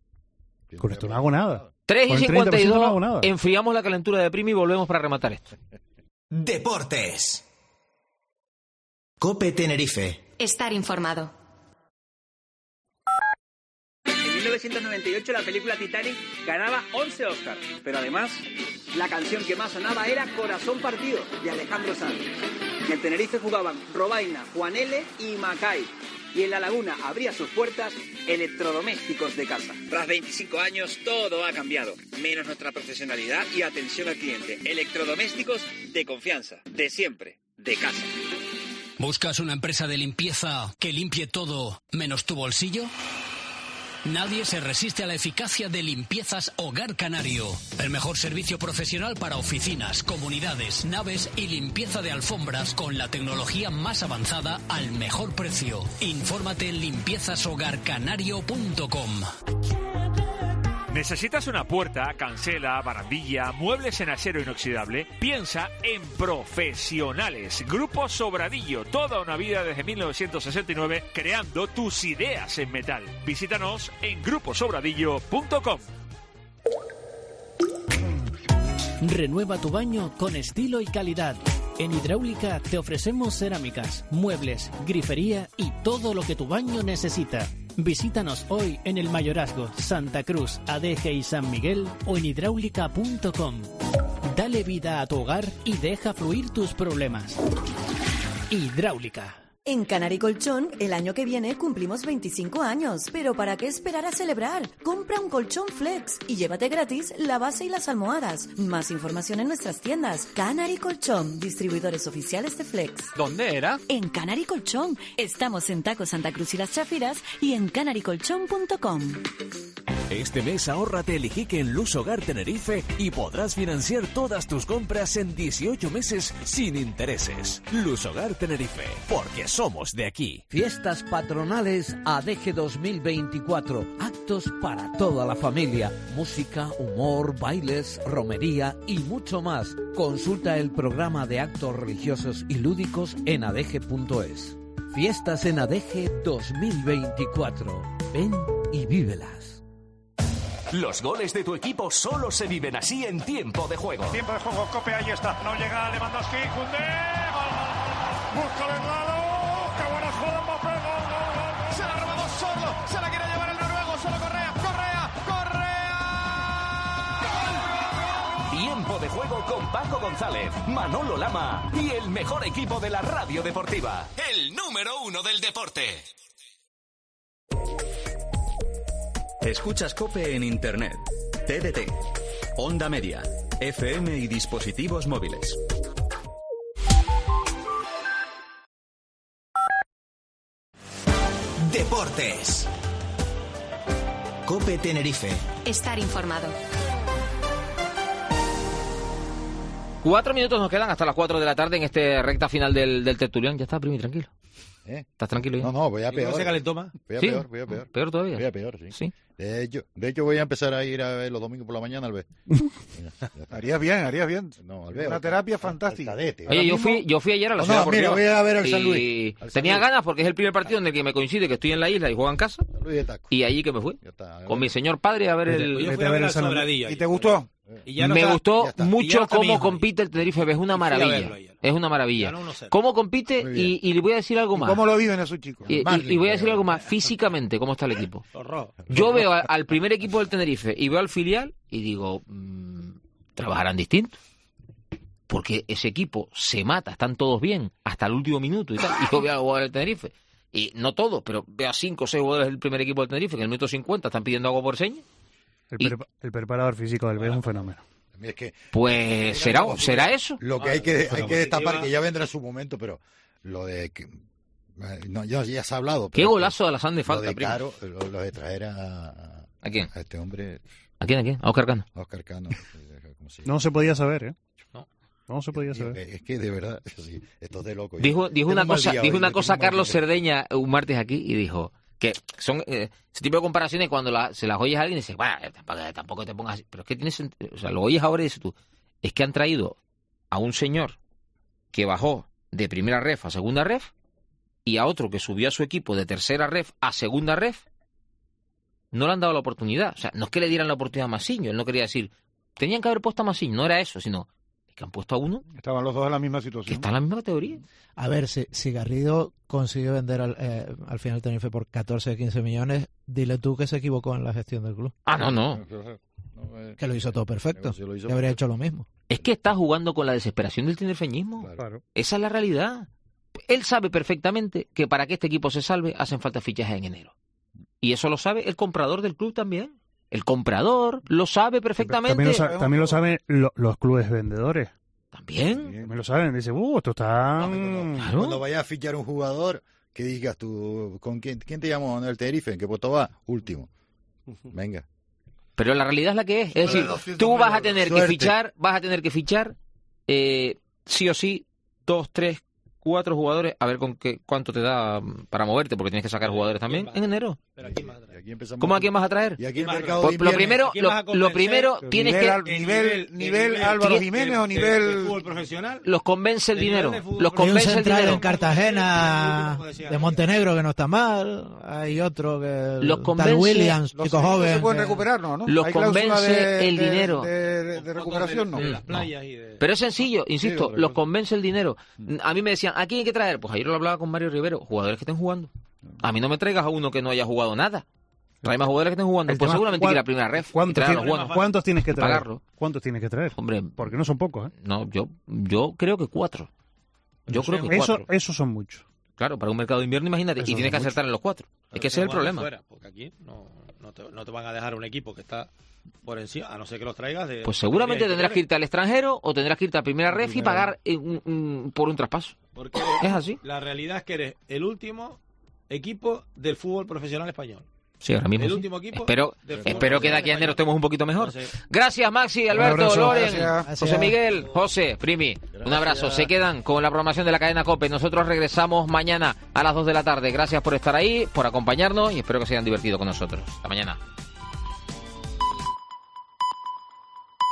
Con esto no hago nada. tres y cincuenta y dos, no hago nada. Enfriamos la calentura de Primi y volvemos para rematar esto. Deportes. Cope Tenerife. Estar informado. En mil novecientos noventa y ocho la película Titanic ganaba once Oscars, pero además la canción que más sonaba era Corazón Partido, de Alejandro Sanz. En el Tenerife jugaban Robaina, Juan L. y Macay. Y en La Laguna abría sus puertas Electrodomésticos de Casa. Tras veinticinco años todo ha cambiado, menos nuestra profesionalidad y atención al cliente. Electrodomésticos de confianza, de siempre, de casa. ¿Buscas una empresa de limpieza que limpie todo menos tu bolsillo? Nadie se resiste a la eficacia de Limpiezas Hogar Canario. El mejor servicio profesional para oficinas, comunidades, naves y limpieza de alfombras con la tecnología más avanzada al mejor precio. Infórmate en limpiezas hogar canario punto com. ¿Necesitas una puerta, cancela, barandilla, muebles en acero inoxidable? Piensa en Profesionales. Grupo Sobradillo, toda una vida desde mil novecientos sesenta y nueve creando tus ideas en metal. Visítanos en grupo sobradillo punto com. Renueva tu baño con estilo y calidad. En Hidráulica te ofrecemos cerámicas, muebles, grifería y todo lo que tu baño necesita. Visítanos hoy en el Mayorazgo, Santa Cruz, Adeje y San Miguel o en hidráulica punto com. Dale vida a tu hogar y deja fluir tus problemas. Hidráulica. En Canary Colchón, el año que viene cumplimos veinticinco años, pero ¿para qué esperar a celebrar? Compra un colchón Flex y llévate gratis la base y las almohadas. Más información en nuestras tiendas. Canary Colchón, distribuidores oficiales de Flex. ¿Dónde era? En Canary Colchón. Estamos en Taco Santa Cruz y Las Chafiras y en canary colchón punto com. Este mes ahórrate el Iquique en Luz Hogar Tenerife y podrás financiar todas tus compras en dieciocho meses sin intereses. Luz Hogar Tenerife, porque somos de aquí. Fiestas patronales Adeje dos mil veinticuatro. Actos para toda la familia. Música, humor, bailes, romería y mucho más. Consulta el programa de actos religiosos y lúdicos en adeje punto es. Fiestas en Adeje dos mil veinticuatro. Ven y vívelas. Los goles de tu equipo solo se viven así en tiempo de juego. Tiempo de juego, Cope, ahí está. No llega Lewandowski, Koundé. Gol, gol, gol. Busca el lado. Qué buena jugada, Mbappé. Gol, gol, gol. Se la ha robado solo. Se la quiere llevar el noruego. Solo Correa. Correa. Correa. Tiempo de juego con Paco González, Manolo Lama y el mejor equipo de la radio deportiva. El número uno del deporte. Escuchas COPE en Internet, T D T, Onda Media, F M y dispositivos móviles. Deportes. COPE Tenerife. Estar informado. Cuatro minutos nos quedan hasta las cuatro de la tarde en este recta final del, del tertulión. Ya está, Primi, tranquilo. ¿Eh? ¿Estás tranquilo ya? No, no, voy a peor. ¿No se calentó más? Voy a ¿Sí? peor, voy a peor. ¿Peor todavía? Voy a peor, sí. ¿Sí? De hecho, de hecho, voy a empezar a ir a ver los domingos por la mañana al ver. Harías bien, harías bien. No, al Una ver. terapia fantástica. Cadete. Oye, yo fui, yo fui ayer a la No, ciudad no, mira, deportiva voy a ver al San y Luis. Al San tenía Luis. ganas porque es el primer partido en el que me coincide que estoy en la isla y juego en casa. Luis de Taco. Y allí que me fui. Con mi señor padre a ver el... Yo fui a ver al Sobradillo. ¿Y te gustó? Y ya no me está- gustó ya está. Y ya mucho no está mi cómo hijo compite el Tenerife. Es una Y fui a maravilla. verlo ayer. Es una maravilla. Ganó uno cero. Cómo compite y, y le voy a decir algo más. ¿Cómo lo viven esos chicos? Y, y- y voy a decir algo más. Físicamente, ¿cómo está el equipo? Yo veo a- al primer equipo del Tenerife y veo al filial y digo, mmm, trabajarán distinto. Porque ese equipo se mata, están todos bien, hasta el último minuto y tal. Y yo veo a los jugadores del Tenerife. Y no todos, pero veo a cinco o seis jugadores del primer equipo del Tenerife que en el minuto cincuenta están pidiendo agua por señas. El, Y- prepa- el preparador físico del B es un fenómeno. Es que, Pues será, será eso. Lo que hay que, hay que destapar, que ya vendrá su momento, pero lo de que... No, ya, ya se ha hablado. Qué pero golazo de la Sande lo falta, de primo. Caro, lo, lo de traer a... ¿A quién? A este hombre... ¿A quién? ¿A quién? ¿A Oscar Cano? A Oscar Cano. ¿Cómo se No se podía saber, ¿eh? No. No se podía saber. Es que de verdad, sí, esto es de loco. Dijo, dijo Tengo una un mal cosa, día dijo hoy, una tengo cosa un mal Carlos día. Cerdeña un martes aquí y dijo que son eh, ese tipo de comparaciones cuando la- se las oyes a alguien y dices, bueno, tampoco, tampoco te pongas así. Pero es que tienes, o sea, lo oyes ahora y dices tú, es que han traído a un señor que bajó de primera ref a segunda ref y a otro que subió a su equipo de tercera ref a segunda ref. No le han dado la oportunidad. O sea, no es que le dieran la oportunidad a Masiño. Él no quería decir, tenían que haber puesto a Masiño. No era eso, sino es que han puesto a uno Estaban los dos en la misma situación. que está en la misma categoría. A ver, si, si Garrido consiguió vender al, eh, al final Tenerife por catorce o quince millones, dile tú que se equivocó en la gestión del club. Ah, no, no. Que lo hizo todo perfecto. Sí, lo hizo Que habría perfecto. hecho lo mismo. Es que está jugando con la desesperación del tinerfeñismo. Claro. Esa es la realidad. Él sabe perfectamente que para que este equipo se salve hacen falta fichajes en enero. Y eso lo sabe el comprador del club también. El comprador lo sabe perfectamente. También lo, sa- también lo saben lo- los clubes vendedores. También. También lo saben. Dicen, uh, esto está... Cuando vayas a fichar un jugador, que digas tú, ¿con quién, quién te llamó en el Tenerife? ¿En qué puesto va? Último. Venga. Pero la realidad es la que es. Es decir, tú vas a tener que Suerte. fichar, vas a tener que fichar eh, sí o sí dos, tres, cuatro jugadores, a ver con qué cuánto te da mm, para moverte, porque tienes que sacar jugadores también en enero. Pero aquí más Y aquí empezamos ¿Cómo a quién vas a traer? Y aquí el Más mercado Pues de lo invierno. primero, ¿Quién vas a lo, lo convencer? primero tienes nivel, que... al- nivel, nivel Álvaro de- Jiménez o de- nivel... de fútbol profesional. Los convence el El nivel dinero. de fútbol Los Hay un convence el central dinero. en Cartagena de Montenegro que no está mal. Hay otro que... Los tal convence- Williams, Los chico equipos joven. se pueden que- recuperar, ¿no? ¿no? Los Hay cláusula convence de- el de- dinero. De, de- de recuperación, ¿no? De las playas y de... Pero es sencillo, insisto, pero- los convence el dinero. A mí me decían, ¿a quién hay que traer? Pues ayer lo hablaba con Mario Rivero, jugadores que estén jugando. A mí no me traigas a uno que no haya jugado nada. Trae más jugadores que estén jugando. El Pues tema- seguramente ¿cuál- que la primera ref. y ¿Cuántos, traer a tiene- los buenos. ¿Cuántos tienes que traer? Pagarlo. ¿Cuántos tienes que traer? Hombre, Porque no son pocos, ¿eh? no, yo, yo creo que cuatro. Yo creo que Eso, cuatro. esos son muchos. Claro, para un mercado de invierno, imagínate. Eso y tienes son que acertar en los cuatro. Es que ese es el Jugadores problema. fuera, porque aquí no, no, te, no te van a dejar un equipo que está por encima, a no ser que los traigas de... Pues seguramente de- tendrás que irte al extranjero o tendrás que irte a primera ref y pagar eh, un- un- por un traspaso. Porque Es así. la realidad es que eres el último equipo del fútbol profesional español. Sí, ahora mismo. El sí. último equipo Espero, del fútbol espero que de aquí a profesional enero estemos un poquito mejor. Entonces- Gracias, Maxi, Alberto, abrazo. Loren, Gracias. José Miguel, José, Primi. Un abrazo. Se quedan con la programación de la cadena COPE. Nosotros regresamos mañana a las dos de la tarde. Gracias por estar ahí, por acompañarnos y espero que se hayan divertido con nosotros. Hasta mañana.